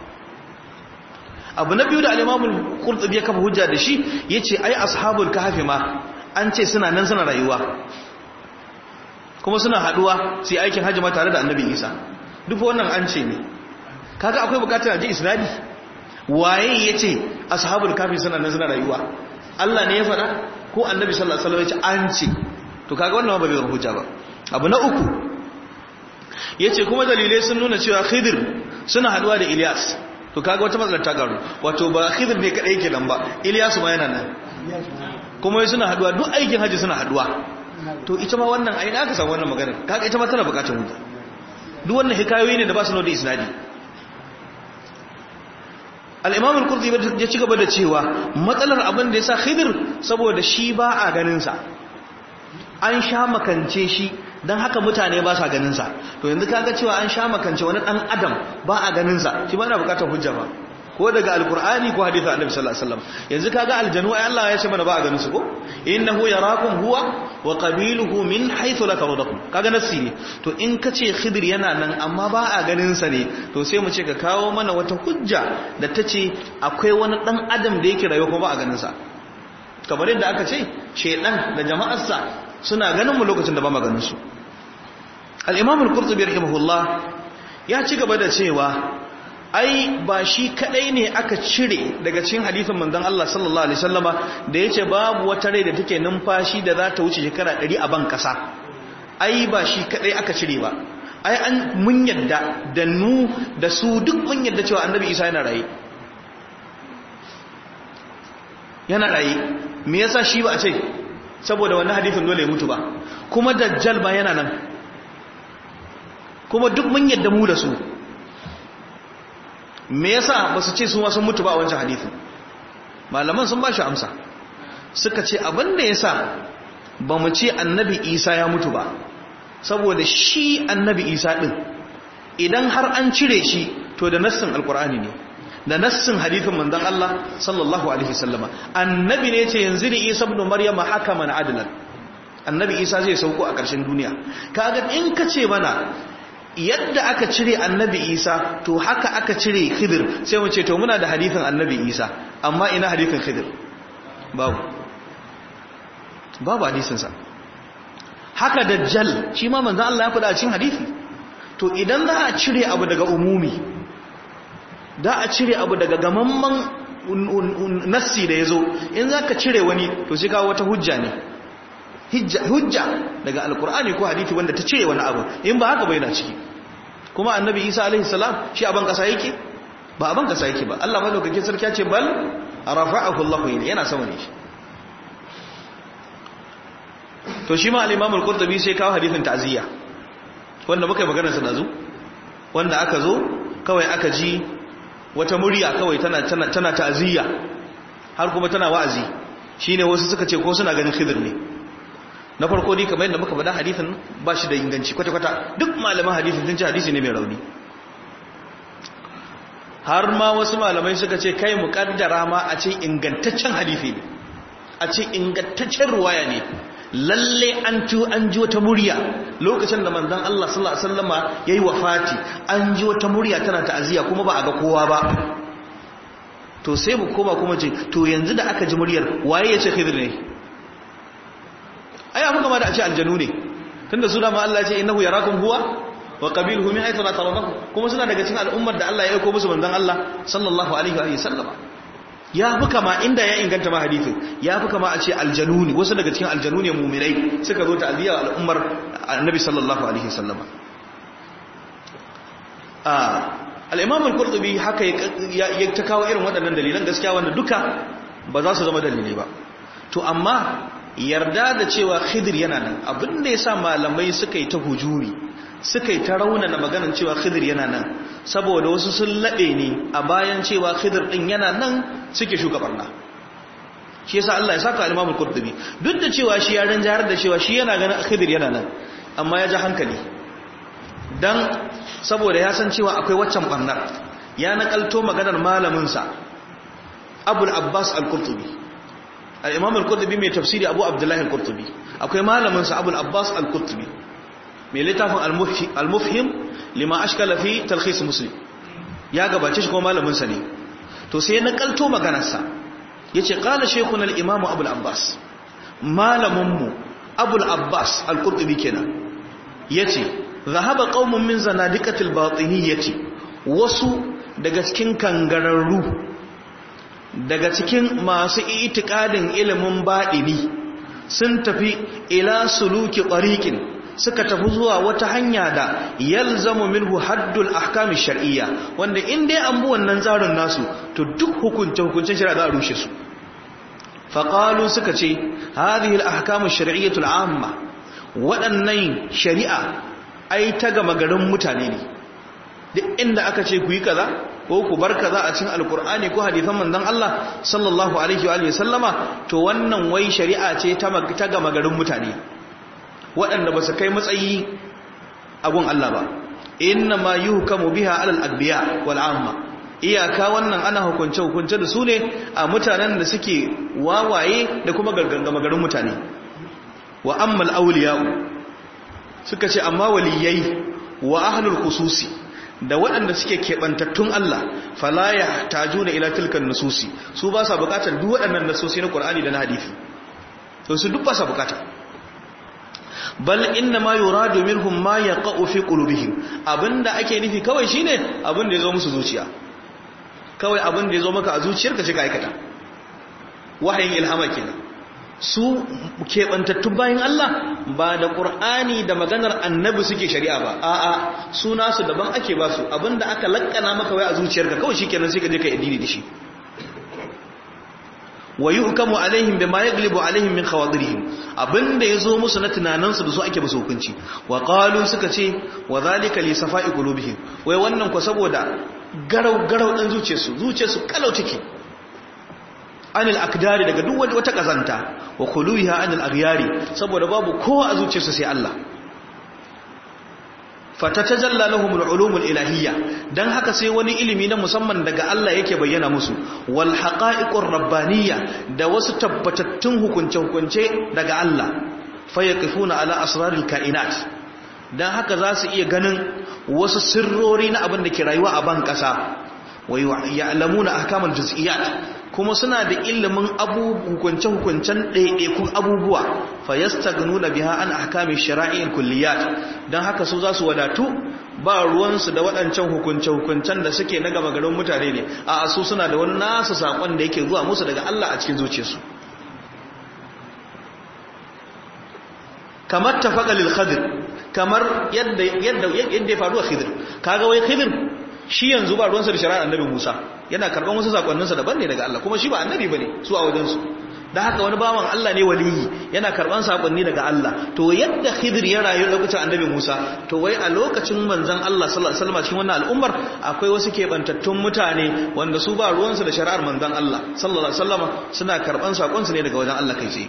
Abu na biyu da al-Imam al-Qurtubi ya kafa hujja da shi yace ai ashabul kahfi ma an ce suna nan suna rayuwa kuma suna haduwa sai aikin hajji ma tare da Annabi Isa. Duk wannan an ce ne. Kaga akwai bukatar a ji isnadi. Waye yace ashabul kahfi suna nan suna rayuwa? Allah ne ya faɗa ko Annabi sallallahu alaihi wasallam ya ce an ce? To kaga wannan ba bai hujja ba. Abu na uku yace kuma dalilai sun nuna cewa Khidir suna haduwa da Ilyas. To kaga wata matsalar ta garu. Wato ba Khidir ne kadai yake nan ba, Ilyas ma yana nan. Kuma suna haduwa, duk aikin haji suna haduwa. To ita ma wannan ai aka samu wannan magana. Kaga ita ma tana bukatar hujja. Duk wannan hikayoyi ne da ba su da isnadi. Al-Imam al-Qurtubi ya ci gaba da cewa matsalar abin da yasa Khidir saboda shi ba a ganin sa. An sha makance shi don haka mutane ba sa ganinsa. To yanzu kaga cewa an sha makance wani dan adam ba a ganinsa, shi ba na bukatar hujja ba, ko daga alkur'ani ko hadisi annabi sallallahu alaihi wasallam. Yanzu kaga aljanu ai Allah ya ce mana ba a ganinsu ko innahu yarakum huwa wa qabiluhu min haythu la tarawdakum, kaga nassi ne. To in ka ce Khidir yana nan amma ba a ganinsa ne, to sai mu ce ka kawo mana wata hujja da ta ce akwai wani dan adam da yake rayuwa kuma ba a ganinsa. Kamar yadda aka ce shedan da jama'arsa suna ganin mu lokacin da ba maganin su. Al-Imam al-Qurtubi rahimahullah ya ci gaba da cewa ai ba shi kadai ne aka cire daga cikin hadisin manzon Allah sallallahu alaihi wasallama da yace babu wata rai da take numfashi da za ta wuce shekara ɗari a ban kasa. Ai ba shi kadai aka cire ba. Ai an mun yadda da nu da su duk mun yadda cewa Annabi Isa yana raye. Yana raye. Me yasa shi ba a ce saboda wannan hadisin dole ya mutu ba? Kuma dajjal ba yana nan. Kuma duk mun yadda mu da su. Me yasa ba su ce su ma sun mutu ba a wancan hadisin? Malaman sun ba shi amsa. Suka ce abin da yasa ba mu ce Annabi Isa ya mutu ba, saboda shi Annabi Isa din idan har an cire shi to da nassin alqur'ani ne, da nassin hadithin manzon Allah sallallahu alaihi wasallama. Annabi ne ce yanzu ne Isa ibn Maryam hakaman adlan. Annabi Isa zai sauko a ƙarshen duniya. Kaga in ka ce mana yadda aka cire Annabi Isa to haka aka cire Khidir, sai mu ce to muna da hadithin Annabi Isa, amma ina hadithin Khidir? Babu. Babu hadisin sa. Haka Dajjal shi ma manzon Allah ya faɗa a cikin hadisi. To idan za a cire abu daga umumi, da a cire abu daga gamamman nassi da ya zo, in za ka cire wani to sai kawo wata hujja ne, hujja daga alkur'ani ko hadithi wanda ta cire wani abu, in ba haka bai na ciki. Kuma Annabi Isa alaihi salam shi aban kasa yake? Ba aban kasa yake ba. Allah madaukakin sarki ya ce bal rafa'ahu Allahu ilayhi, yana sama ne shi. To shi ma al-Imam al-Qurtubi sai kawo hadithin ta'ziya wanda muka yi maganar sa dazu, wanda aka zo kawai aka ji wata murya kawai tana tana tana ta'ziya har kuma tana wa'azi. Shine wasu suka ce ko suna ganin Khidir ne. Na farko dai kamar yadda muka faɗa hadisin ba shi da inganci kwata kwata, duk malaman hadisin sun ce hadisi ne mai rauni. Har ma wasu malamai suka ce kai muƙaddara ma a ce ingantaccen hadisi ne, a ce ingantaccen ruwaya ne. Lalle an tu an ji wata murya lokacin da manzon Allah sallallahu alaihi wasallama yayi wafati, an ji wata murya tana ta'aziya kuma ba a ga kowa ba. To sai mu koma kuma ce to yanzu da aka ji muryar waye yace Khidir ne? Ai abu kama da a ce aljanu ne, tunda su da ma Allah ya ce innahu yarakum huwa wa qabiluhu min haythu la tarawnahu, kuma suna daga cikin al'ummar da Allah ya aika musu manzon Allah sallallahu alaihi wa sallama. Ya fi kama inda ya inganta ma hadisin, ya fi kama a ce aljanu ne, wasu daga cikin aljanu ne mu'minai suka zo ta'aziyya wa al'ummar annabi sallallahu alaihi wasallam. Ah, al-Imam al-Qurtubi haka ya ta kawo irin waɗannan dalilan gaskiya wanda duka ba za su zama dalilai ba. To amma yarda da cewa Khidir yana nan, abin da yasa malamai suka yi ta hujuri, suka yi ta raunana maganar cewa Khidir yana nan, saboda wasu sun laɓe ne a bayan cewa Khidir ɗin yana nan suke shugabanna. Shi yasa Allah ya saka al-Imam al-Qurtubi duk da cewa shi ya ranjahar da cewa shi yana ganin Khidir yana nan, amma ya ji hankali dan saboda ya san cewa akwai waccan barnar. Ya nakalto maganar malamin sa Abu al-Abbas al-Qurtubi, al-Imam al-Qurtubi mai tafsiri Abu Abdullah al-Qurtubi, akwai malamin sa Abu al-Abbas al-Qurtubi mai littafin al-Mufhim lima ashkala fi talkhis Muslim. ya gabace shi kuma malamin sa ne to sai na kalto maganar sa yace qala shaykhuna al-imam abul abbas malamin mu abul abbas al-qurtubi kenan yace zahaba qaumun min zanadiqatil batiniyyati wasu daga cikin kangararru daga cikin masu itikadin ilimin baɗini sun tafi ila suluki tariqin suka tafi zuwa wata hanya da yalzamu minhu haddul ahkam shar'iyya wanda in dai an bi wannan tsarin nasu to duk hukunce hukuncen shari'a za a rushe su faqalu suka ce hadhihi al ahkam shar'iyyah al amma waɗannan shari'a ai ta gama garin mutane ne duk inda aka ce ku yi kaza ko ku bar kaza a cikin alkur'ani ko hadisan manzon Allah sallallahu alaihi wa sallama to wannan wai shari'a ce ta ta gama garin mutane waɗanda ba su kai matsayi a gun Allah ba inna ma yuhkamu biha alal anbiya wal amma iyaka wannan ana hukunce hukunce da su ne a mutanen da suke wawaye da kuma gargama garin mutane wa ammal awliya suka ce amma waliyai wa ahlul khususi da waɗanda suke keɓantattun Allah fala ya tajuna ila tilkan nususi su ba sa bukatar duk waɗannan nasosi na Qur'ani da na hadisi to su duk ba sa bukata bal inna ma yuradu minhum ma yaqa'u fi qulubihim abinda ake nufi kawai shine abin da yazo musu zuciya kawai abin da yazo maka a zuciyarka shi ka aikata wahayin ilhama kenan su keɓantattun bayan Allah ba da ƙur'ani da maganar annabi suke shari'a ba a'a su nasu daban ake ba su abinda aka lakkana maka wai a zuciyarka kawai shi kenan sai ka je ka addini da shi wa yuhkamu alaihim bima yaglibu alaihim min khawadirihim abinda yazo musu na tunaninsu da su ake musu hukunci wa qalu suka ce wa zalika li safa'i qulubihim wai wannan ko saboda garau garau dan zuciyarsu zuciyarsu kalau take anil akdari daga duk wata kazanta wa khuluha anil aghyari saboda babu kowa a zuciyarsa sai Allah fatatajalla lahumul ulumul ilahiyya dan haka sai wani ilimi na musamman daga Allah yake bayyana musu wal haqa'iqur rabbaniyya da wasu tabbatattun hukunce hukunce daga Allah fayaqifuna ala asraril kainat dan haka za su iya ganin wasu sirrori na abin da ke rayuwa a ban kasa wa ya'lamuna ahkamal juz'iyat kuma suna da ilimin hukunce-hukuncen ɗaiɗaikun abubuwa fa yastagnuna biha an ahkami shara'i'il kulliyat dan haka su za su wadatu ba ruwansu da waɗancan hukunce-hukuncen da suke na gama garin mutane ne a su suna da wani nasu saƙon da yake zuwa musu daga Allah a cikin zuciyarsu kamar tafaqa lil khadir kamar yadda yadda yadda ya faru a khidir kaga wai khidir shi yanzu ba ruwansa da shari'ar annabi Musa yana karban wasu sakonninsa daban ne daga Allah kuma shi ba annabi bane su a wajensu dan haka wani bawan Allah ne waliyi yana karban sakonni daga Allah to yadda Khidir ya rayu lokacin annabi Musa to wai a lokacin manzon Allah sallallahu alaihi wasallam cikin wannan al'ummar akwai wasu kebantattun mutane wanda su ba ruwansu da shari'ar manzon Allah sallallahu alaihi wasallam suna karban sakonsu ne daga wajen Allah kai tsaye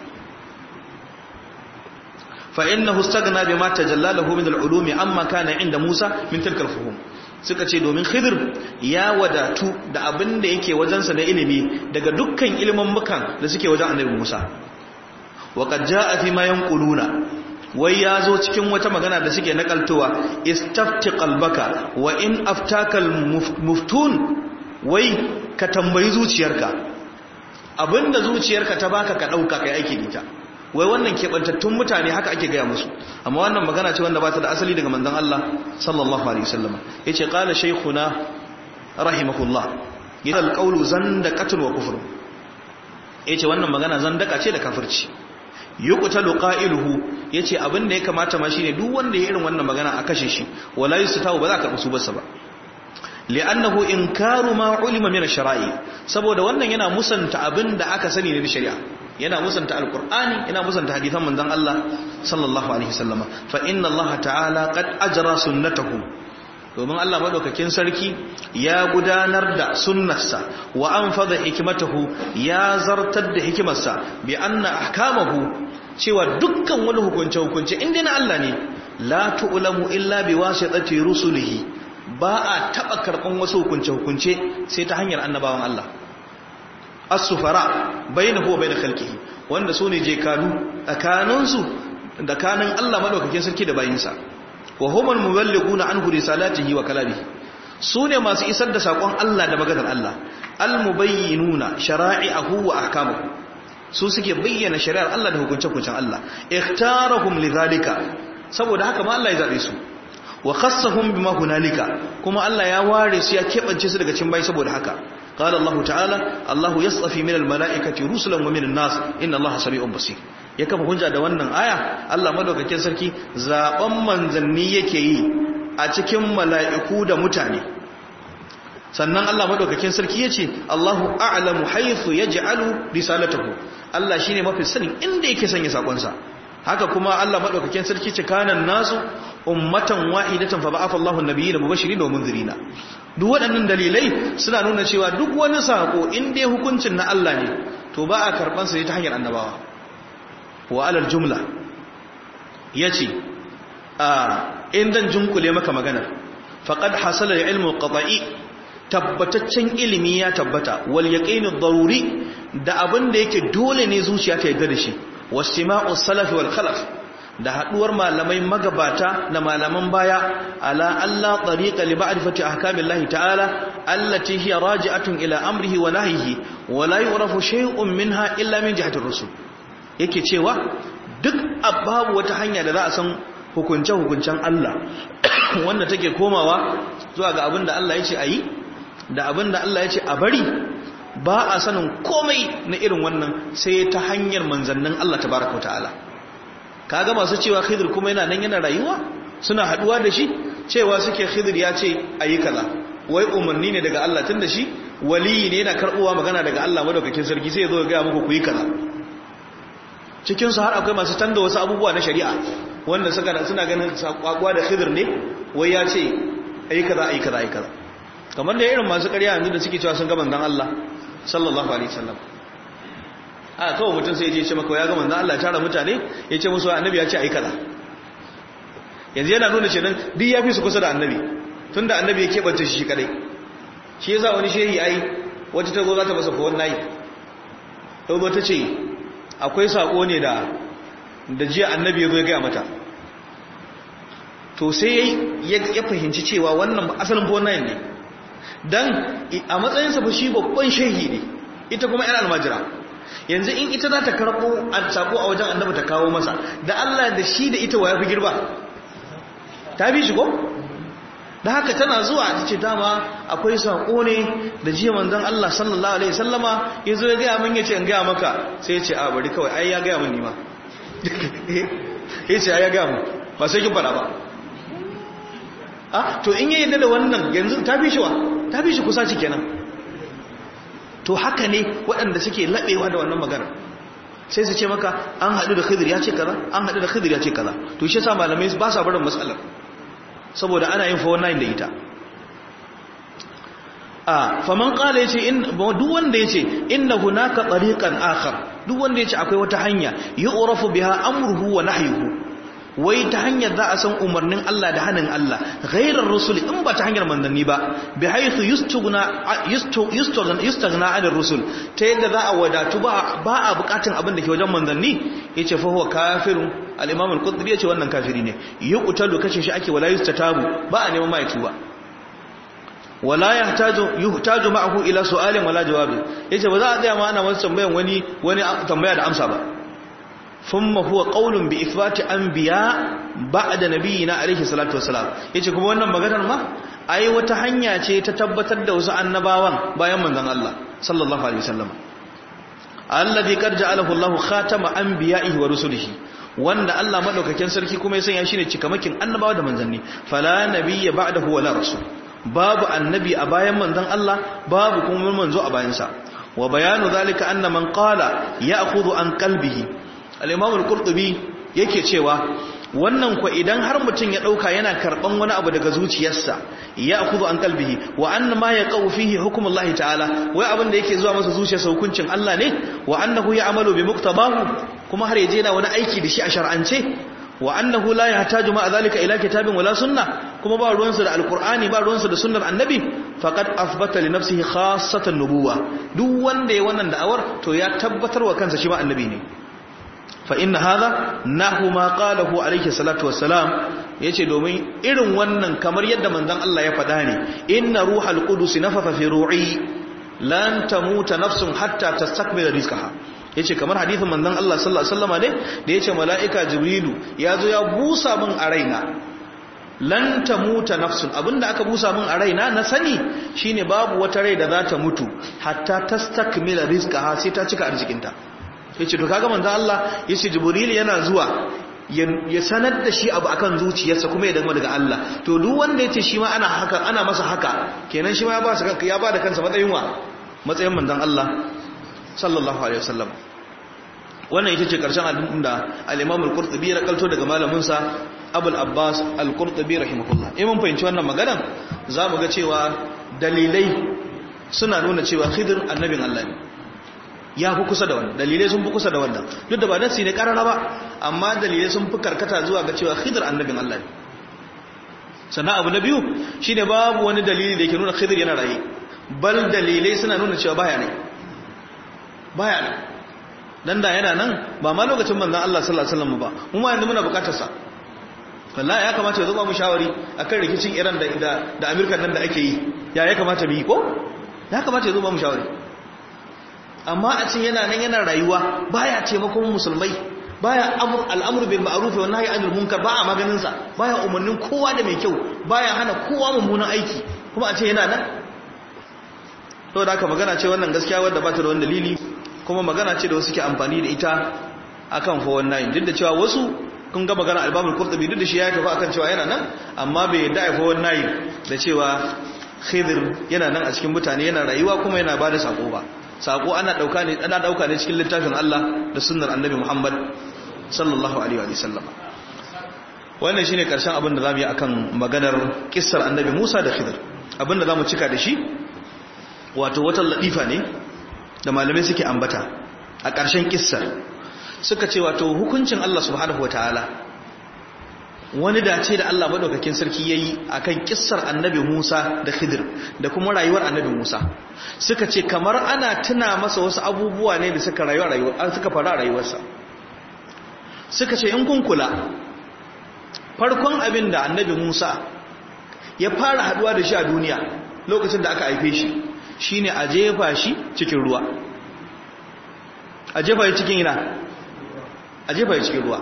fa innahu istaghna bima tajallalahu min al-ulumi amma kana inda Musa min tilka al-fuhum suka ce domin Khidir ya wadatu da abin da yake wajensa na ilimi daga dukkan ilimin mukan da suke wajen annabi Musa wa qad jaa fi ma yanquluna wai yazo cikin wata magana da suke nakaltowa istafti qalbaka wa in aftaka muftun wai ka tambayi zuciyarka abinda zuciyarka ta baka ka dauka kai aiki da ita wai wannan kebantattun mutane haka ake gaya musu amma wannan magana ce wanda ba ta da asali daga manzon Allah sallallahu alaihi wasallam yace qala shaykhuna rahimahullah yal qawlu zandaqatun wa kufr yace wannan magana zandaka ce da kafirci yuqtalu qailuhu yace abin da ya kamata ma shine duk wanda ya irin wannan magana a kashe shi wala yustatahu ba za ka karbu su ba li'annahu inkaru ma ulima min ash-shara'i saboda wannan yana musanta abin da aka sani ne na shari'a yana musanta alqur'ani yana musanta hadisan manzon Allah sallallahu alaihi wasallam fa inna Allah ta'ala qad ajra sunnatahu domin Allah madaukakin sarki ya gudanar da sunnarsa wa anfadha hikmatahu ya zartar da hikimarsa bi anna ahkamahu cewa dukkan wani hukunce hukunce inda na Allah ne la tu'lamu illa bi wasitati rusulihi ba a taba karban wasu hukunce hukunce sai ta hanyar annabawan Allah as-sufara bainahu wa bain khalqihi wanda sune je kanu tsakaninsu da kanin Allah madaukakin sarki da bayinsa wa humul muballighuna anhu risalatihi wa kalamihi su ne masu isar da sakon Allah da maganar Allah al-mubayyinuna shara'i'ahu wa ahkamahu su suke bayyana shari'ar Allah da hukunce-hukuncen Allah ikhtarahum lidhalika saboda haka ma Allah ya zabe su wa khassahum bima hunalika kuma Allah ya ware su ya kebance su daga cikin bai saboda haka qala Allah ta'ala Allahu yastafi min al-mala'ikati rusulan wa min an-nas inna Allaha sami'un basir ya kafa hujja da wannan aya Allah madaukakin sarki zaben manzanni yake yi a cikin mala'iku da mutane sannan Allah madaukakin sarki yace Allahu a'lamu haythu yaj'alu risalatahu Allah shine mafi sanin inda yake sanya sakon sa haka kuma Allah madaukakin sarki ce kanan nasu ummatan wahidatan fa ba'atha Allahu an-nabiyina mubashirin wa munzirina duk waɗannan dalilai suna nuna cewa duk wani sako in dai hukuncin na Allah ne to ba a karban sa ta hanyar annabawa wa alal jumla yace a indan junkule maka magana faqad hasala ilmu qata'i tabbataccen ilimi ya tabbata wal yaqinu daruri da abin da yake dole ne zuciya ta yarda da shi wastima'u salaf wal khalaf da haduwar malamai magabata da malaman baya ala alla tariqa li ma'rifati ahkamillahi ta'ala allati hiya raji'atun ila amrihi wa nahyihi wa la yu'rafu shay'un minha illa min jihati ar-rusul yake cewa duk babu wata hanya da za a san hukunce hukuncen Allah wanda take komawa zuwa ga abinda Allah ya ce ayi da abinda Allah ya ce a bari ba a sanin komai na irin wannan sai ta hanyar manzannin Allah tabaraka ta'ala kaga masu cewa Khidir kuma yana nan yana rayuwa suna haduwa da shi cewa suke Khidir ya ce ayi kaza wai umarni ne daga Allah tunda shi waliyi ne yana karbuwa magana daga Allah madaukakin sarki sai ya zo ya ga muku ku yi kaza cikin su har akwai masu tanda wasu abubuwa na shari'a wanda suka suna ganin sakwakwa da Khidir ne wai ya ce ayi kaza ayi kaza ayi kaza kamar da irin masu ƙarya yanzu da suke cewa sun ga manzon Allah sallallahu alaihi wasallam a kawai mutum sai ya ce maka ya ga manzon Allah ya tara mutane ya ce musu annabi ya ce ayi kaza yanzu yana nuna cewa duk yafi su kusa da annabi tunda annabi ya kebance shi kadai shi yasa wani shehi ai wata ta zo za ta masa fawon nayi to zo ta ce akwai sako ne da da jiya annabi ya zo ya ga mata to sai ya fahimci cewa wannan asalin fawon nayi ne dan a matsayinsa fa shi babban shehi ne ita kuma yana almajira yanzu in ita za ta karɓo sako a wajen annabi ta kawo masa da Allah da shi da ita waya fi girba ta bi shi ko da haka tana zuwa ta ce dama akwai sako ne da jiya manzon Allah sallallahu alaihi wasallama yazo ya ga mun yace in ga maka sai ya ce a bari kawai ai ya ga mun ni ma yace ai ya ga mun ba sai kin fara ba ah to in yayin da wannan yanzu ta bi shi wa ta bi shi kusa ci kenan to haka ne waɗanda suke laɓewa da wannan magana sai su ce maka an haɗu da Khidir ya ce kaza an haɗu da Khidir ya ce kaza to shi yasa malamai ba sa barin matsalar saboda ana yin four nine da ita a faman qala yace in duk wanda yace inna hunaka tariqan akhar duk wanda yace akwai wata hanya yu'rafu biha amruhu wa nahyuhu wai ta hanyar za a san umarnin Allah da hannun Allah ghairar rusul in ba ta hanyar manzanni ba bi haythu yustagna yustagna yustagna anir rusul ta yadda za a wadatu ba ba a bukatun abin da ke wajen manzanni yace fa huwa kafirun al-imam al-qudri yace wannan kafiri ne yuqtalu kace shi ake wala yustatabu ba a neman mai tuba wala yahtaju yuhtaju ma'ahu ila su'alin wala jawabin yace ba za a tsaya ma ana masa tambayan wani wani tambaya da amsa ba ثم هو قول بإثبات أنبياء بعد نبينا عليه الصلاة والسلام yace kuma wannan maganar ma ai wata hanya ce ta tabbatar da wasu annabawan bayan manzon Allah sallallahu alaihi wasallam alladhi qad ja'alahu Allahu khatama anbiya'ihi wa rusulihi wanda Allah madaukakin sarki kuma ya sanya shi ne cikamakin annabawa da manzanni fala nabiyya ba'dahu wala rasul babu annabi a bayan manzon Allah babu kuma manzo a bayansa wa bayanu zalika anna man qala ya'khudhu an qalbihi al-imam al-qurtubi yake cewa wannan ko idan har mutum ya dauka yana karban wani abu daga zuciyarsa ya akuzu an kalbihi wa anna ma yaqau fihi hukmullahi ta'ala wai abin da yake zuwa masa zuciyarsa hukuncin Allah ne wa annahu ya'malu bi muqtabahu kuma har yaje yana wani aiki da shi a shar'ance wa annahu la yahtaju ma zalika ila kitabin wala sunnah kuma ba ruwansa da alqur'ani ba ruwansa da sunnar annabi faqad athbata li nafsihi khassatan nubuwa duk wanda ya wannan da'awar to ya tabbatar wa kansa shi ba annabi ne fa inna hadha nahu ma qalahu alayhi salatu wassalam yace domin irin wannan kamar yadda manzon Allah ya faɗa ne inna ruhal qudus nafatha fi ru'i lan tamuta nafsun hatta tastakmila rizqaha yace kamar hadisin manzon Allah sallallahu alaihi wasallam ne da yace malaika jibrilu yazo ya busa min a raina lan tamuta nafsun abinda aka busa min a raina na sani shine babu wata rai da za ta mutu hatta tastakmila rizqaha sai ta cika arzikinta yace to kaga manzon Allah yace jibril yana zuwa ya sanar da shi abu akan zuciyarsa kuma ya dama daga Allah to duk wanda yace shi ma ana haka ana masa haka kenan shi ma ya ba sa ya ba da kansa matsayin wa matsayin manzon Allah sallallahu alaihi wasallam wannan ita ce karshen abin da al-Imam al-Qurtubi ya kalto daga malamin sa Abul Abbas al-Qurtubi rahimahullah eh mun fahimci wannan maganar zamu ga cewa dalilai suna nuna cewa Khidir annabin Allah ne ya fi kusa da wannan dalilai sun fi kusa da wannan duk da ba nasi ne karara ba amma dalilai sun fi karkata zuwa ga cewa Khidir annabin Allah ne sannan abu na biyu shine babu wani dalili da yake nuna Khidir yana raye bal dalilai suna nuna cewa baya ne baya ne dan da yana nan ba ma lokacin manzon Allah sallallahu alaihi wasallam ba mu ma yanzu muna bukatar sa wallahi ya kamata ya zo ba mu shawari akan rikicin Iran da da Amerika nan da ake yi ya ya kamata mu yi ko ya kamata ya zo ba mu shawari amma a ce yana nan yana rayuwa baya taimakon musulmai baya amr al'amru bil ma'ruf wa nahyi anil munkar ba a maganin sa baya umarnin kowa da mai kyau baya hana kowa mummunan aiki kuma a ce yana nan to da aka magana ce wannan gaskiya wanda ba ta da wani dalili kuma magana ce da wasu ke amfani da ita akan four one nine duk da cewa wasu kun ga magana al-Imam al-Qurtubi duk da shi ya tafi akan cewa yana nan amma bai yadda ai four one nine da cewa Khidir yana nan a cikin mutane yana rayuwa kuma yana bada sako ba sako ana dauka ne ana dauka ne cikin littafin Allah da sunnar Annabi Muhammad sallallahu alaihi wa sallam wannan shine karshen abin da zamu yi akan maganar kissar Annabi Musa da Khidir abin da zamu cika da shi wato wata latifa ne da malamai suke ambata a ƙarshen kissar suka ce wato hukuncin Allah subhanahu wataala wani dace da Allah madaukakin sarki yayi akan kissar Annabi Musa da Khidir da kuma rayuwar Annabi Musa suka ce kamar ana tuna masa wasu abubuwa ne da suka rayuwa rayuwar suka fara rayuwarsa suka ce in kun kula farkon abin da Annabi Musa ya fara haduwa da shi a duniya lokacin da aka haife shi shine a jefa shi cikin ruwa a jefa shi cikin ina a jefa shi cikin ruwa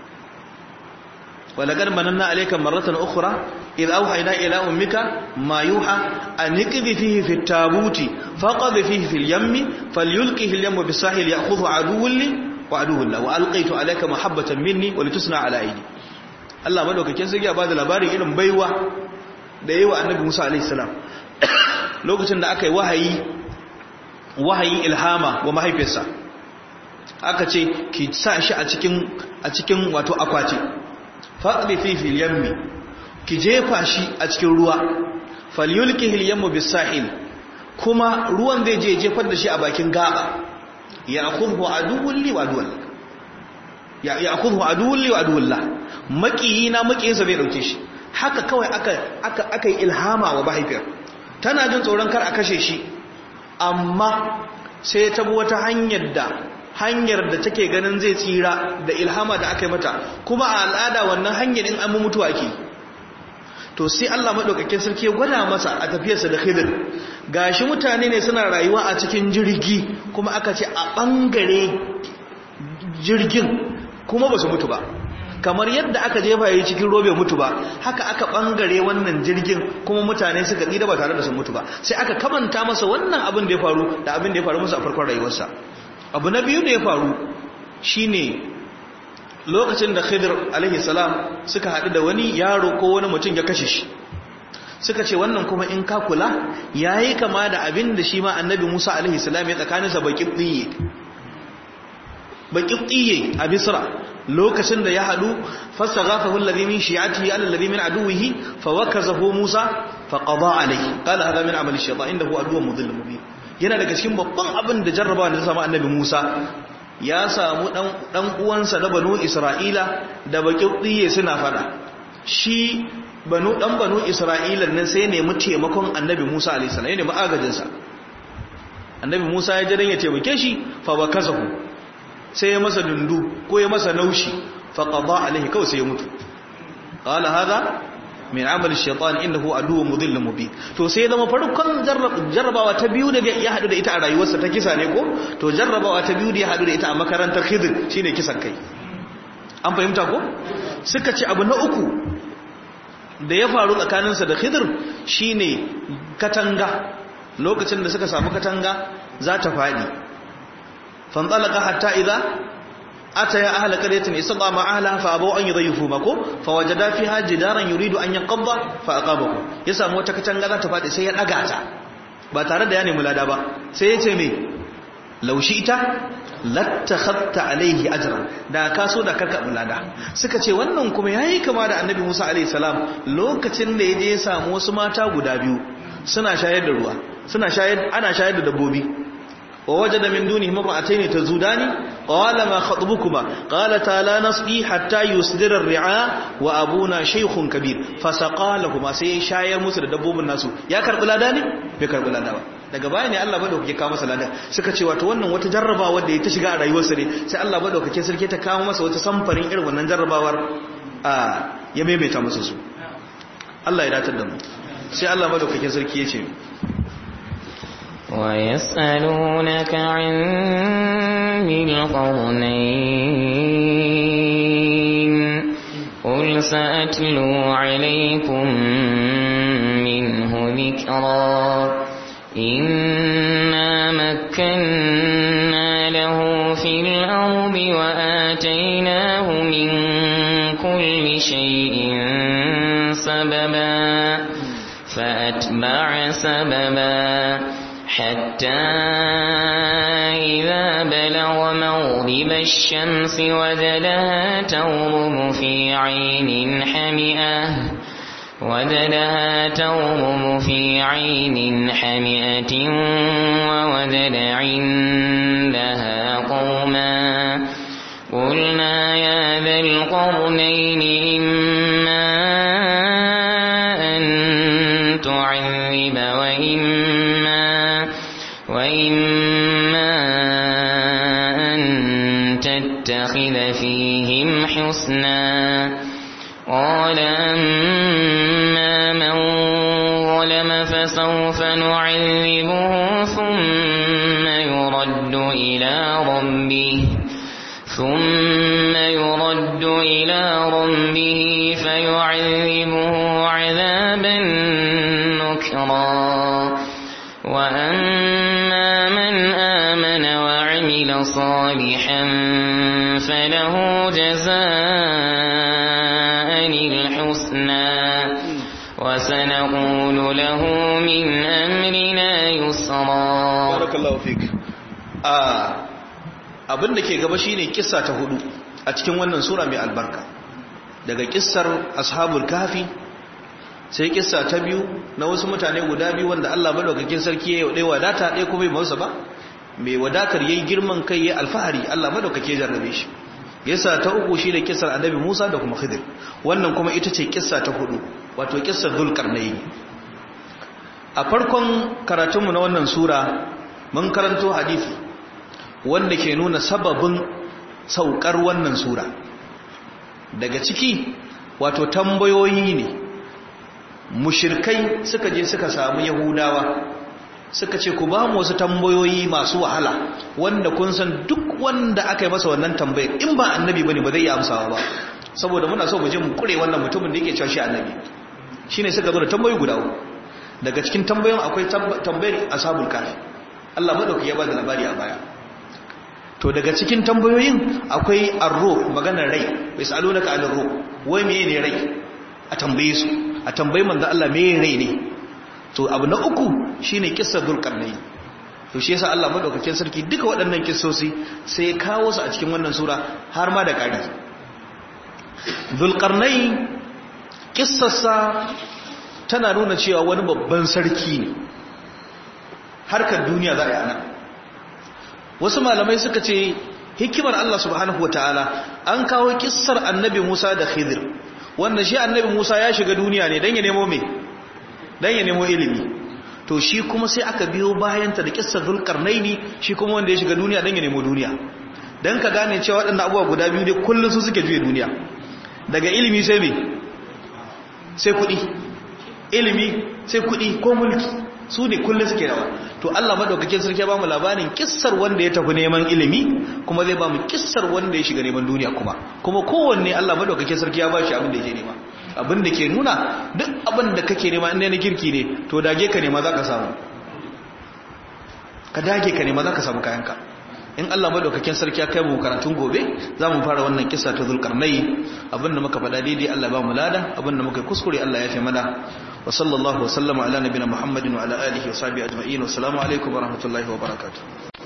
walaqad mananna alayka marratan ukhra idh awhayna ila ummika ma yuha an iqdhi fihi fit tabuti faqad fihi fil yammi falyulqihi al yammu bis sahil ya'khudhu aduwwan li wa aduwwan la wa alqaytu alayka mahabbatan minni wa litusna ala aydi Allah madaukakin sai ya bada labarin irin baiwa da yayi wa Annabi Musa alayhi salam lokacin da aka yi wahayi wahayin ilhama wa mahaifinsa aka ce ki sa shi a cikin a cikin wato akwati faqdi fi fil yammi ki jefa shi a cikin ruwa falyulqihi al yammu bis sahil kuma ruwan zai je jefar da shi a bakin gaba ya'khudhu aduwwun li wa aduwwun ya ya'khudhu aduwwun li wa aduwwun la makiyina makiyinsa zai dauke shi haka kawai aka aka aka yi ilhama wa mahaifiyar tana jin tsoron kar a kashe shi amma sai ta bi wata hanyar da hanyar da take ganin zai tsira da ilhama da aka yi mata kuma a al'ada wannan hanyar in an mutuwa ake to sai Allah madaukakin sarki ya gwada masa a tafiyarsa da Khidir gashi mutane ne suna rayuwa a cikin jirgi kuma aka ce a bangare jirgin kuma ba su mutu ba kamar yadda aka jefa yi cikin robe mutu ba haka aka bangare wannan jirgin kuma mutane suka tsira ba tare da sun mutu ba sai aka kamanta masa wannan abin da ya faru da abin da ya faru masa a farkon rayuwarsa abu na biyu da ya faru shine lokacin da Khidir alaihi salam suka haɗu da wani yaro ko wani mutum ya kashe shi suka ce wannan kuma in ka kula yayi kama da abin da shi ma Annabi Musa alaihi salam ya tsakaninsa baqibtiye baqibtiye a Misra lokacin da ya hadu fastaghafahu alladhi min shi'atihi ala alladhi min aduwwihi fawakazahu Musa faqada alayhi qala hadha min amali shaytan innahu aduwwun mudhillun mubin yana daga cikin babban abin da jarrabawa da samu Annabi Musa ya samu dan dan uwansa na banu Isra'ila da baqibtiye suna fada shi banu dan banu Isra'ila nan sai ne mu taimakon Annabi Musa alayhi salam ne mu agajin sa Annabi Musa ya jiran ya taimake shi fa wakazahu sai ya masa dundu ko ya masa naushi faqada alaihi kawai sai ya mutu qala hadha min amali shaytan innahu aduwwun mudhillun mubin. to sai zama farkon jarrabawa ta biyu da ya hadu da ita a rayuwarsa ta kisa ne ko to jarrabawa ta biyu da ya hadu da ita a makarantar Khidir shine kisan kai. an fahimta ko suka ce abu na uku da ya faru tsakaninsa da Khidir shine katanga. lokacin da suka samu katanga za ta fadi fantalaka hatta idza ataya ahla qaryatin istaqama ahla fa abaw an yudayfu mako fa wajada fiha jidaran yuridu an yanqadha fa aqabahu ya samu wata katanga za ta fadi sai ya daga ta ba tare da ya nemi lada ba sai ya ce me laushi ita lattakhadta alaihi ajran da ka so da karka lada. suka ce wannan kuma yayi kama da annabi Musa alaihi salam lokacin da yaje ya samu wasu mata guda biyu suna shayar da ruwa suna shayar ana shayar da dabbobi ووجد من دونهم امرأتين تزودان قال ما خطبكما قالتا لا نسقي حتى يصدر الرعاء وابونا شيخ كبير فسقى لهما sai shayar musu da dabbobin nasu ya karbi lada ne bai karbi lada ba. daga baya ne Allah madaukake kawo masa lada. suka ce wato wannan wata jarrabawa da ya ta shiga a rayuwarsa ne sai Allah madaukake sarki ta kawo masa wata samfarin irin wannan jarrabawar a ya maimaita masa su. Allah ya datar da mu. sai Allah madaukake sarki ya ce ويسألونك عن ذي القرنين قل سأتلو عليكم منه ذكرا إنا مكنا له في الأرض وآتيناه من كل شيء سببا فأتبع سببا حتى إذا بلغ مغرب الشمس وجدها تغرب في عين حمئة وجدها تغرب في عين حمئة ووجد عندها قوما قلنا يا ذا القرنين إما أن تعذب وإما وإما أن تتخذ فيهم حسنا قال أما من ظلم فسوف نعذبه ثم يرد إلى ربه ثم يرد إلى ربه فيعذبه عذابا نكرا وأما من آمن وعمل صالحا فله جزاء الحسنى وسنقول له من أمرنا يسرا. بارك الله فيك. abin da ke gaba shine kissa ta hudu a cikin wannan sura mai albarka. daga kissar ashabul kahfi sai kissa ta biyu na wasu mutane guda biyu wanda Allah madaukakin sarki ya yi wadata ɗaya kuma bai masa ba. mai wadatar yayi girman kai yayi alfahari Allah madaukake jarrabe shi. kissa ta uku shine kissar annabi Musa da kuma Khidir. wannan kuma ita ce kissa ta hudu wato kissar Dhul-Qarnayn. a farkon karatunmu na wannan sura mun karanto hadisi wanda ke nuna sababin saukar wannan sura. daga ciki wato tambayoyi ne mushirkai suka je suka samu yahudawa suka ce ku ba mu wasu tambayoyi masu wahala wanda kun san duk wanda aka yi masa wannan tambayar in ba annabi bane ba zai yi amsawa ba saboda muna so mu je mu kure wannan mutumin da yake cewa shi annabi. shine suka zo da tambayoyi guda uku. daga cikin tambayoyin akwai tambayar ashabul kahfi. Allah madauki ya ba da labari a baya. to daga cikin tambayoyin akwai ar-ruh maganar rai. yasalunaka anir ruh wai meye ne rai a tambaye su a tambayi manzo Allah meye rai ne. to abu na uku shine kissar Dhul-Qarnayn. to shi yasa Allah madaukakin sarki duka waɗannan kissosi sai ya kawo su a cikin wannan sura har ma da ƙari. Dhul-Qarnayn kissarsa tana nuna cewa wani babban sarki ne. harkar duniya za a yi ana. wasu malamai suka ce hikimar Allah subhanahu wataala an kawo kissar annabi Musa da Khidir wanda shi annabi Musa ya shiga duniya ne dan ya nemo me dan ya nemo ilimi. to shi kuma sai aka biyo bayan ta da kissar Dhul-Qarnayn shi kuma wanda ya shiga duniya dan ya nemo duniya. dan ka gane cewa waɗannan abubuwa guda biyu ne kullun su suke juye duniya daga ilimi sai me sai kuɗi, ilimi sai kuɗi ko mulki, su ne kullum suke rawa. To Allah madaukakin sarki ya ba mu labarin kissar wanda ya tafi neman ilimi, kuma zai ba mu kissar wanda ya shiga neman duniya kuma kuma kowanne Allah madaukakin sarki ya ba shi abin da yake nema. Abin da ke nuna duk abin da kake nema inda na kirki ne, to dage ka nema za ka samu, ka dage ka nema za ka samu kayanka. In Allah madaukakin sarki ya kai mu karatun gobe, za mu fara wannan kissa ta Zulkarnai. Abin da muka faɗa daidai Allah ba mu lada, abin da muka kuskure Allah ya fi mana. Wa sallallahu wa sallama ala nabiyina Muhammadin wa ala alihi wa sahbihi ajma'in. Wa assalamu alaikum wa rahmatullahi wa barakatuh.